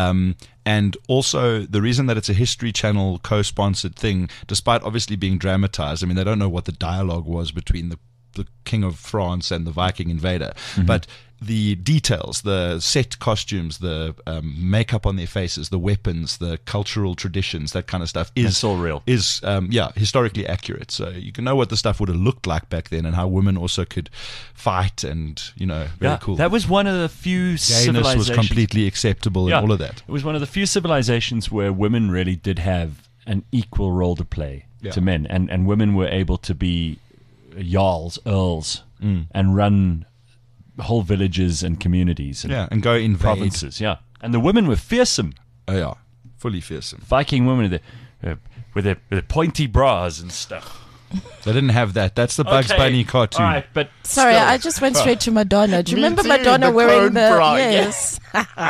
Speaker 5: And also the reason that it's a History Channel co-sponsored thing, despite obviously being dramatized. I mean, they don't know what the dialogue was between the King of France and the Viking invader, but the details, the set costumes, the makeup on their faces, the weapons, the cultural traditions, that kind of stuff
Speaker 2: It's all real.
Speaker 5: is historically accurate. So you can know what the stuff would have looked like back then and how women also could fight and, very cool.
Speaker 2: That was one of the few
Speaker 5: Gayness
Speaker 2: civilizations.
Speaker 5: was completely acceptable and all of that.
Speaker 2: It was one of the few civilizations where women really did have an equal role to play to men, and women were able to be jarls, earls, and run whole villages and communities and
Speaker 5: And go invade.
Speaker 2: provinces. Yeah, and the women were fearsome.
Speaker 5: Oh yeah, fully fearsome.
Speaker 2: Viking women with their pointy bras and stuff.
Speaker 5: They didn't have that. That's the Bugs
Speaker 2: Okay,
Speaker 5: Bunny cartoon.
Speaker 2: All right, but
Speaker 3: Sorry,
Speaker 2: still.
Speaker 3: I just went straight to Madonna. Do you
Speaker 4: Me
Speaker 3: remember
Speaker 4: too,
Speaker 3: Madonna
Speaker 4: the
Speaker 3: wearing
Speaker 4: cone
Speaker 3: the
Speaker 4: bra,
Speaker 3: yes?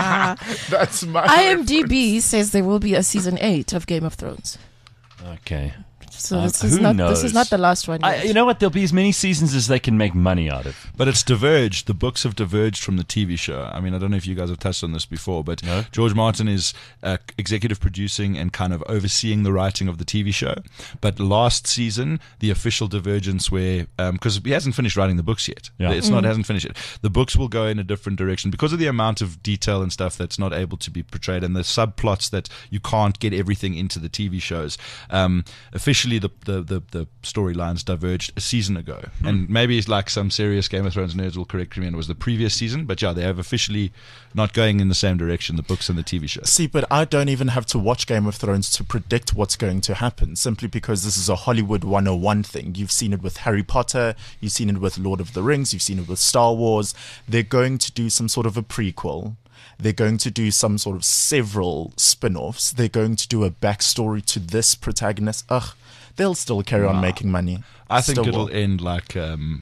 Speaker 4: That's my
Speaker 3: IMDb says there will be a season 8 of Game of Thrones.
Speaker 2: Okay.
Speaker 3: So this
Speaker 2: Who
Speaker 3: is not
Speaker 2: knows?
Speaker 3: the last one. Yet.
Speaker 2: You know what? There'll be as many seasons as they can make money out of.
Speaker 5: But it's diverged. The books have diverged from the TV show. I mean, I don't know if you guys have touched on this before, but
Speaker 2: No.
Speaker 5: George Martin is executive producing and kind of overseeing the writing of the TV show. But last season, the official divergence where, because he hasn't finished writing the books yet.
Speaker 2: Yeah.
Speaker 5: It's not, hasn't finished it. The books will go in a different direction because of the amount of detail and stuff that's not able to be portrayed and the subplots that you can't get everything into the TV shows. Officially, the storylines diverged a season ago, and maybe it's like some serious Game of Thrones nerds will correct me, and it was the previous season, but yeah, they have officially not going in the same direction, the books and the TV show.
Speaker 4: See, but I don't even have to watch Game of Thrones to predict what's going to happen, simply because this is a Hollywood 101 thing. You've seen it with Harry Potter, you've seen it with Lord of the Rings, you've seen it with Star Wars. They're going to do some sort of a prequel. They're going to do some sort of several spin-offs. They're going to do a backstory to this protagonist. They'll still carry on making money.
Speaker 5: I think
Speaker 4: Still
Speaker 5: it'll
Speaker 4: will.
Speaker 5: end like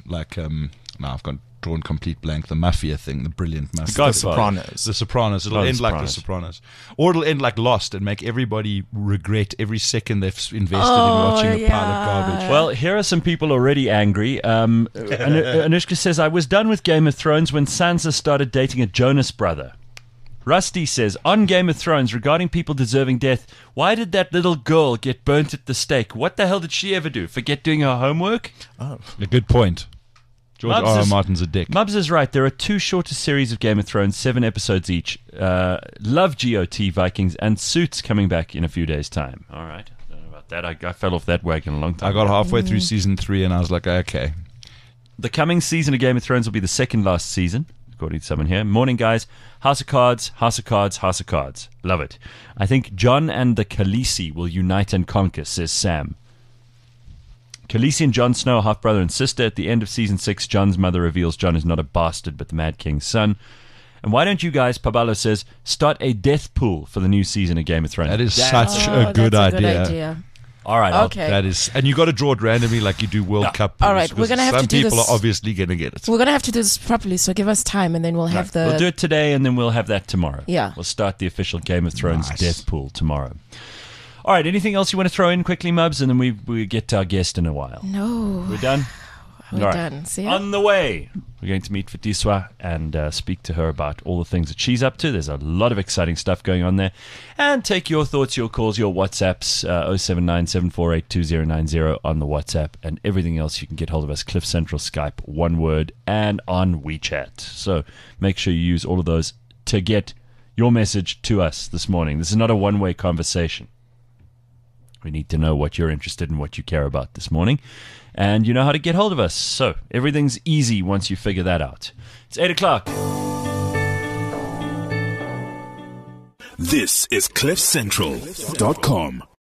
Speaker 5: now I've got drawn complete blank, the Mafia thing, the brilliant Mafia.
Speaker 4: The Sopranos.
Speaker 5: The Sopranos. It'll
Speaker 2: Oh, The
Speaker 5: end like The
Speaker 2: Sopranos.
Speaker 5: Sopranos. Or it'll end like Lost and make everybody regret every second they've invested in watching a pile of garbage.
Speaker 2: Well, here are some people already angry. Anushka says, I was done with Game of Thrones when Sansa started dating a Jonas brother. Rusty says, on Game of Thrones, regarding people deserving death, why did that little girl get burnt at the stake? What the hell did she ever do? Forget doing her homework?
Speaker 5: A good point. George
Speaker 2: Mubs
Speaker 5: R.R.
Speaker 2: is-
Speaker 5: Martin's a dick.
Speaker 2: Mubs is right. There are 2 shorter series of Game of Thrones, 7 episodes each. Love GOT Vikings and Suits coming back in a few days' time. All right. Don't know about that. I fell off that wagon a long time
Speaker 5: I got
Speaker 2: ago.
Speaker 5: halfway through season 3 and I was like, okay.
Speaker 2: The coming season of Game of Thrones will be the second last season, according to someone here. Morning, guys. House of Cards, House of Cards, House of Cards. Love it. I think Jon and the Khaleesi will unite and conquer, says Sam. Khaleesi and Jon Snow are half-brother and sister. At the end of Season 6, Jon's mother reveals Jon is not a bastard, but the Mad King's son. And why don't you guys, Pabalo says, start a death pool for the new season of Game of Thrones?
Speaker 5: That is
Speaker 2: That's-
Speaker 5: such
Speaker 3: Oh,
Speaker 5: a good
Speaker 3: that's
Speaker 5: idea.
Speaker 2: All right.
Speaker 3: Okay.
Speaker 5: That is, and you got to draw it randomly like you do World Cup.
Speaker 3: All
Speaker 5: pools,
Speaker 3: right, we're
Speaker 5: because
Speaker 3: gonna have
Speaker 5: some
Speaker 3: to do
Speaker 5: people
Speaker 3: this-
Speaker 5: are obviously going to get it.
Speaker 3: We're gonna have to do this properly. So give us time, and then we'll have the.
Speaker 2: We'll do it today, and then we'll have that tomorrow.
Speaker 3: Yeah.
Speaker 2: We'll start the official Game of Thrones
Speaker 5: Nice.
Speaker 2: death pool tomorrow. All right. Anything else you want to throw in quickly, Mubs? And then we get to our guest in a while.
Speaker 3: No,
Speaker 2: We're done?
Speaker 3: we're
Speaker 2: All right.
Speaker 3: done. See ya.
Speaker 2: On the way, we're going to meet Fatiswa and speak to her about all the things that she's up to. There's a lot of exciting stuff going on there. And take your thoughts, your calls, your WhatsApps, 079-748-2090 on the WhatsApp, and everything else. You can get hold of us, Cliff Central, Skype, one word, and on WeChat. So make sure you use all of those to get your message to us this morning. This is not a one-way conversation. We need to know what you're interested in, what you care about this morning. And you know how to get hold of us. So everything's easy once you figure that out. It's 8 o'clock.
Speaker 1: This is CliffCentral.com.